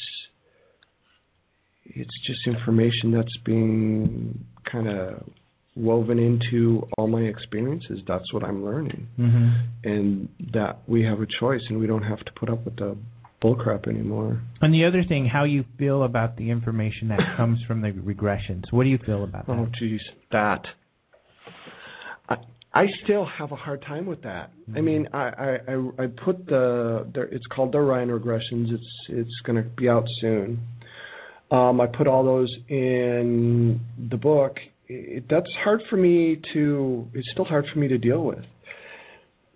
it's just information that's being kind of woven into all my experiences. That's what I'm learning, mm-hmm. and that we have a choice, and we don't have to put up with the bullcrap anymore. And the other thing, how you feel about the information that comes from the regressions? What do you feel about that? Oh, geez, that. I, I still have a hard time with that. Mm-hmm. I mean, I, I, I put the, the, it's called the Orion regressions. It's it's going to be out soon. Um, I put all those in the book. It, that's hard for me to, it's still hard for me to deal with.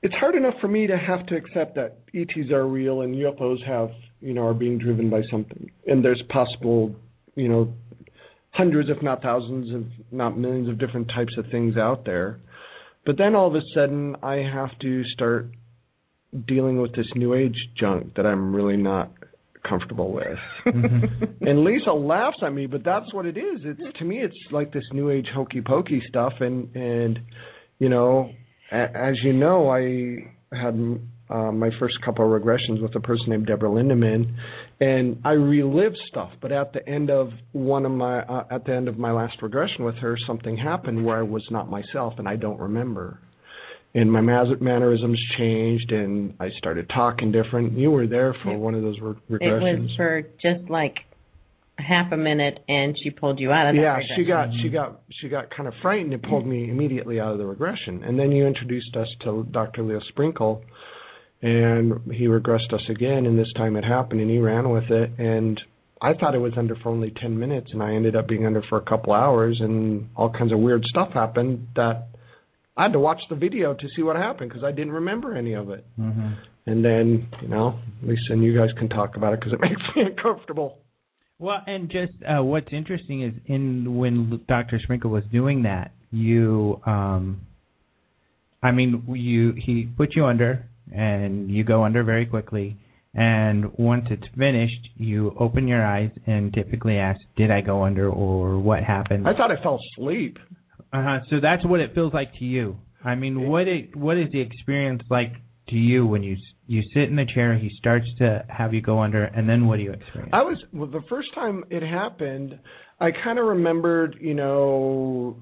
it's hard enough for me to have to accept that E Ts are real and U F Os have, you know, are being driven by something. And there's possible, you know, hundreds, if not thousands, if not millions of different types of things out there. But then all of a sudden I have to start dealing with this New Age junk that I'm really not comfortable with. And Lisa laughs at me, but that's what it is. It's to me, it's like this New Age hokey pokey stuff. And, and you know, a- as you know, I had uh, my first couple of regressions with a person named Deborah Lindemann, and I relived stuff. But at the end of one of my uh, at the end of my last regression with her, something happened where I was not myself, and I don't remember. And my mannerisms changed, and I started talking different. You were there for one of those re- regressions. It was for just like half a minute, and she pulled you out of that yeah, regression. she got she got she got kind of frightened and pulled me immediately out of the regression. And then you introduced us to Doctor Leo Sprinkle, and he regressed us again. And this time it happened, and he ran with it. And I thought it was under for only ten minutes, and I ended up being under for a couple hours, and all kinds of weird stuff happened that I had to watch the video to see what happened because I didn't remember any of it. Mm-hmm. And then, you know, Lisa and you guys can talk about it because it makes me uncomfortable. Well, and just uh, what's interesting is in when Doctor Sprinkle was doing that, you, um, I mean, you he put you under, and you go under very quickly. And once it's finished, you open your eyes and typically ask, "Did I go under?" or "What happened?" I thought I fell asleep. Uh-huh. So that's what it feels like to you. I mean, what it what is the experience like to you when you you sit in the chair, he starts to have you go under, and then what do you experience? I was well, the first time it happened, I kind of remembered, you know,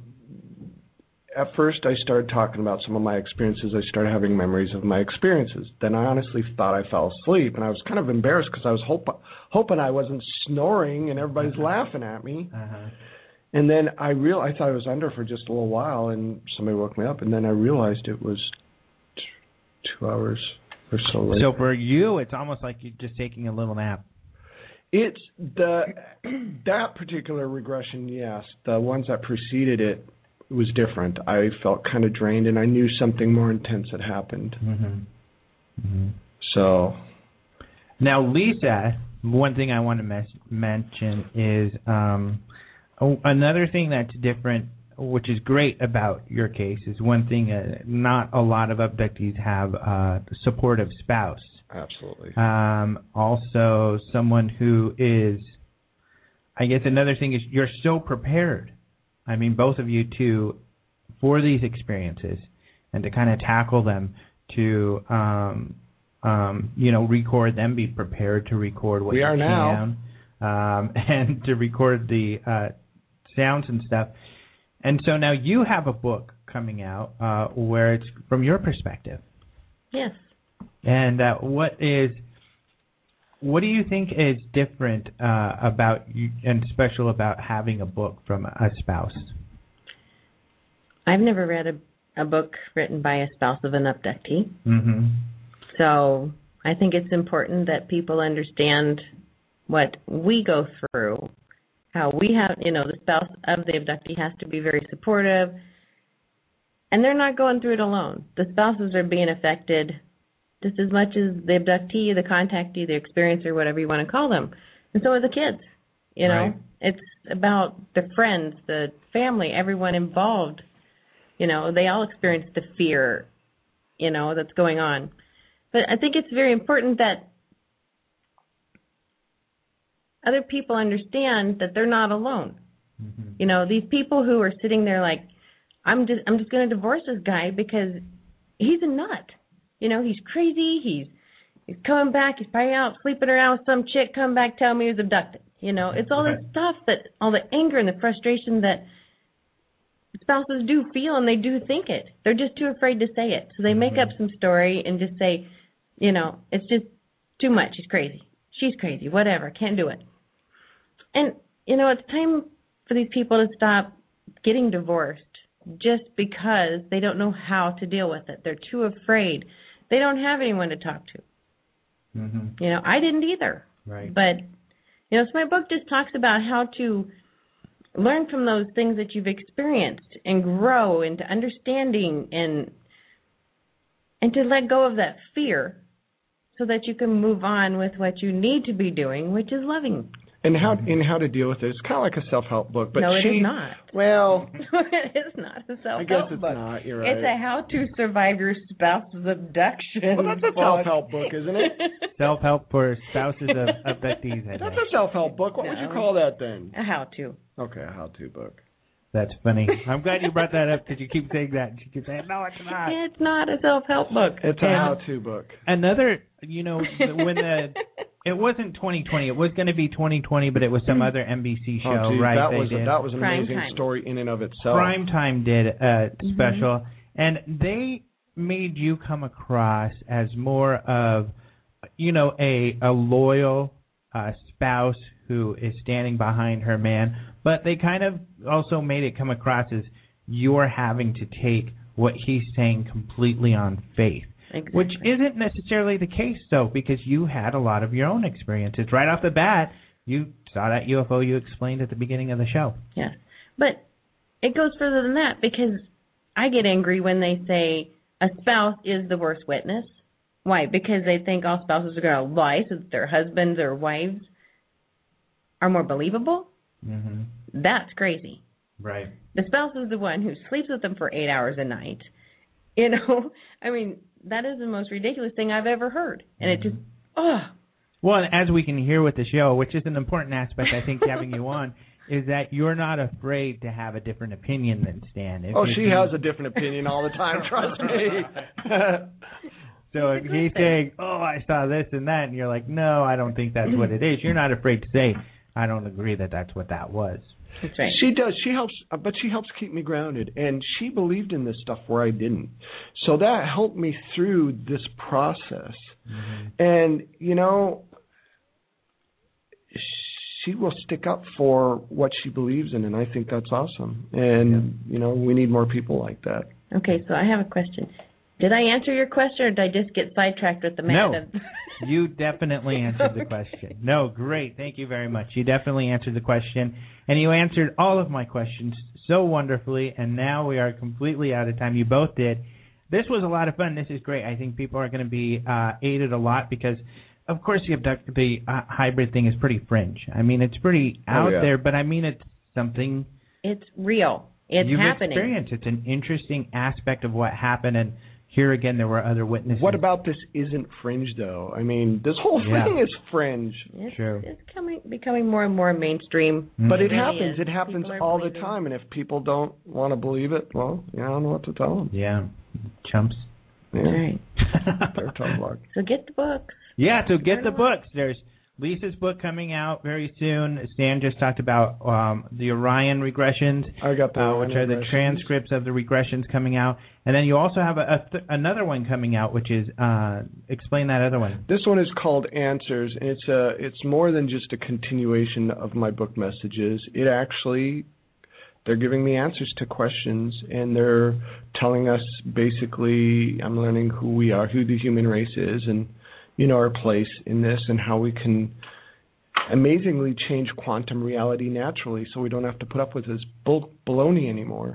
at first I started talking about some of my experiences. I started having memories of my experiences. Then I honestly thought I fell asleep, and I was kind of embarrassed because I was hope, hoping I wasn't snoring and everybody's uh-huh. laughing at me. Uh-huh. And then I real I thought I was under for just a little while, and somebody woke me up, and then I realized it was t- two hours or so later. So for you, it's almost like you're just taking a little nap. It's the that particular regression, yes. The ones that preceded it was different. I felt kind of drained, and I knew something more intense had happened. Mm-hmm. Mm-hmm. So now, Lisa, one thing I want to mes- mention is. Um, Oh, another thing that's different, which is great about your case, is one thing uh, not a lot of abductees have uh, a supportive spouse. Absolutely. Um, also, someone who is, I guess another thing is you're so prepared. I mean, both of you two, for these experiences and to kind of tackle them, to, um, um, you know, record them, be prepared to record what we you are can. now. Um, and to record the uh, sounds and stuff. And so now you have a book coming out uh, where it's from your perspective. Yes. And uh, what is, what do you think is different uh, about you and special about having a book from a spouse? I've never read a, a book written by a spouse of an abductee. Mm-hmm. So I think it's important that people understand what we go through, how we have, you know, the spouse of the abductee has to be very supportive, and they're not going through it alone. The spouses are being affected just as much as the abductee, the contactee, the experiencer, whatever you want to call them, and so are the kids. You know, right. It's about the friends, the family, everyone involved. You know, they all experience the fear, you know, that's going on. But I think it's very important that other people understand that they're not alone. Mm-hmm. You know, these people who are sitting there like, I'm just I'm just going to divorce this guy because he's a nut. You know, he's crazy. He's he's coming back. He's probably out sleeping around with some chick. Come back, tell me he was abducted. You know, it's all right. this stuff that all the anger and the frustration that spouses do feel, and they do think it. They're just too afraid to say it, so they mm-hmm. make up some story and just say, you know, it's just too much. He's crazy. She's crazy. Whatever. Can't do it. And, you know, it's time for these people to stop getting divorced just because they don't know how to deal with it. They're too afraid. They don't have anyone to talk to. Mm-hmm. You know, I didn't either. Right. But, you know, so my book just talks about how to learn from those things that you've experienced and grow into understanding and and to let go of that fear so that you can move on with what you need to be doing, which is loving. And how and how to deal with it. It's kind of like a self-help book. But no, it she, is not. Well, it is not a self-help I guess it's book. not. You're right. It's a how to survive your spouse's abduction. Well, that's a book. self-help book, isn't it? Self-help for spouses of abductees. That's a self-help book. What No. would you call that then? A how to. Okay, a how-to book. That's funny. I'm glad you brought that up because you keep saying that. And she keeps saying, no, it's not. It's not a self-help book. It's a And how-to book. Another, you know, when the, it wasn't twenty twenty. It was going to be twenty twenty, but it was some other N B C show, Oh, geez, right? that they was a, did. that was an Prime amazing Time. story in and of itself. Primetime did a Mhm. special, and they made you come across as more of, you know, a a loyal uh, spouse who is standing behind her man, but they kind of also made it come across as you're having to take what he's saying completely on faith. Exactly. Which isn't necessarily the case, though, because you had a lot of your own experiences. Right off the bat, you saw that U F O you explained at the beginning of the show. Yes. But it goes further than that because I get angry when they say a spouse is the worst witness. Why? Because they think all spouses are going to lie so that their husbands or wives are more believable. Mm-hmm. That's crazy. Right. The spouse is the one who sleeps with them for eight hours a night. You know, I mean, that is the most ridiculous thing I've ever heard. And it just, oh. Well, and as we can hear with the show, which is an important aspect, I think, having you on, is that you're not afraid to have a different opinion than Stan. If Oh, if she you- has a different opinion all the time, trust me. So if he's saying, oh, I saw this and that, and you're like, no, I don't think that's what it is, you're not afraid to say, I don't agree that that's what that was. That's right. She does. She helps, uh, but she helps keep me grounded. And she believed in this stuff where I didn't. So that helped me through this process. Mm-hmm. And, you know, she will stick up for what she believes in, and I think that's awesome. And, yeah. you know, we need more people like that. Okay, so I have a question. Did I answer your question, or did I just get sidetracked with the man? No, of... you definitely answered the question. No, great. Thank you very much. You definitely answered the question, and you answered all of my questions so wonderfully, and now we are completely out of time. You both did. This was a lot of fun. This is great. I think people are going to be uh, aided a lot because, of course, the, abduct- the uh, hybrid thing is pretty fringe. I mean, it's pretty out oh, yeah. there, but I mean, it's something... It's real. It's you've happening. experienced. It's an interesting aspect of what happened, and here again, there were other witnesses. What about this isn't fringe, though? I mean, this whole Yeah. thing is fringe. It's, True. It's coming, becoming more and more mainstream. Mm-hmm. But it really happens. is. It happens People are all the believing. time. And if people don't want to believe it, well, you know, I don't know what to tell them. Yeah, chumps. Yeah. All right. They're tough luck. So get the books. Yeah, so get the books. There's Lisa's book coming out very soon. Stan just talked about um, the Orion regressions, I got the uh, which are the regressions. transcripts of the regressions coming out. And then you also have a, a th- another one coming out, which is, uh, explain that other one. This one is called Answers, and it's a it's more than just a continuation of my book messages. It actually, they're giving me answers to questions, and they're telling us basically, I'm learning who we are, who the human race is, and you know our place in this, and how we can amazingly change quantum reality naturally, so we don't have to put up with this bull- baloney anymore.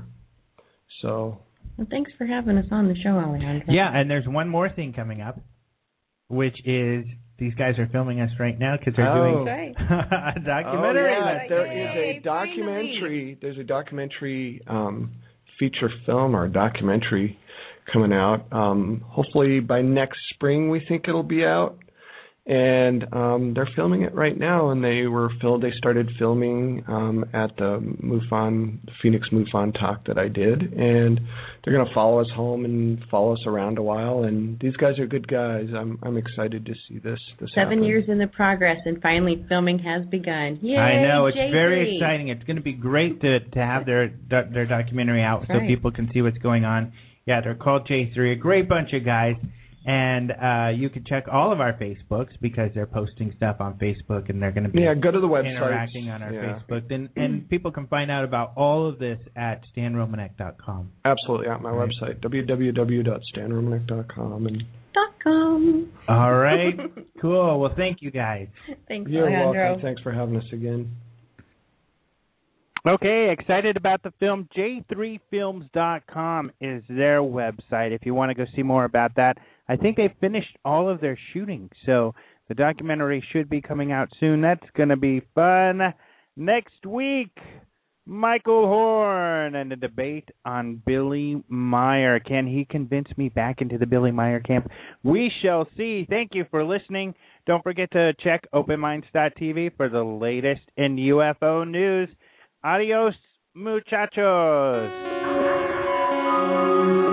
So. Well, thanks for having us on the show, Alejandro. Yeah, and there's one more thing coming up, which is these guys are filming us right now because they're Oh. doing Right. a documentary. Oh, yeah. that- There Yay, is a documentary. There's a documentary um, feature film or documentary coming out. Um, hopefully by next spring, we think it'll be out. And um, they're filming it right now. And they were filled. They started filming um, at the MUFON, the Phoenix MUFON talk that I did. And they're going to follow us home and follow us around a while. And these guys are good guys. I'm I'm excited to see this. this Seven happen. years in the progress, and finally filming has begun. Yay, I know, it's J three. very exciting. It's going to be great to to have their their documentary out so Right. people can see what's going on. Yeah, they're called J three, a great bunch of guys. And uh, you can check all of our Facebooks because they're posting stuff on Facebook, and they're going to be Yeah, go to the website. interacting on our Yeah. Facebook. And, and people can find out about all of this at stan romanek dot com. Absolutely, at my Right. website, w w w dot stan romanek dot com. And Dot com. All right. Cool. Well, thank you guys. Thanks, you're Alejandro. welcome. Thanks for having us again. Okay, excited about the film. J three films dot com is their website if you want to go see more about that. I think they finished all of their shooting, so the documentary should be coming out soon. That's going to be fun. Next week, Michael Horn and a debate on Billy Meyer. Can he convince me back into the Billy Meyer camp? We shall see. Thank you for listening. Don't forget to check open minds dot t v for the latest in U F O news. Adios, muchachos.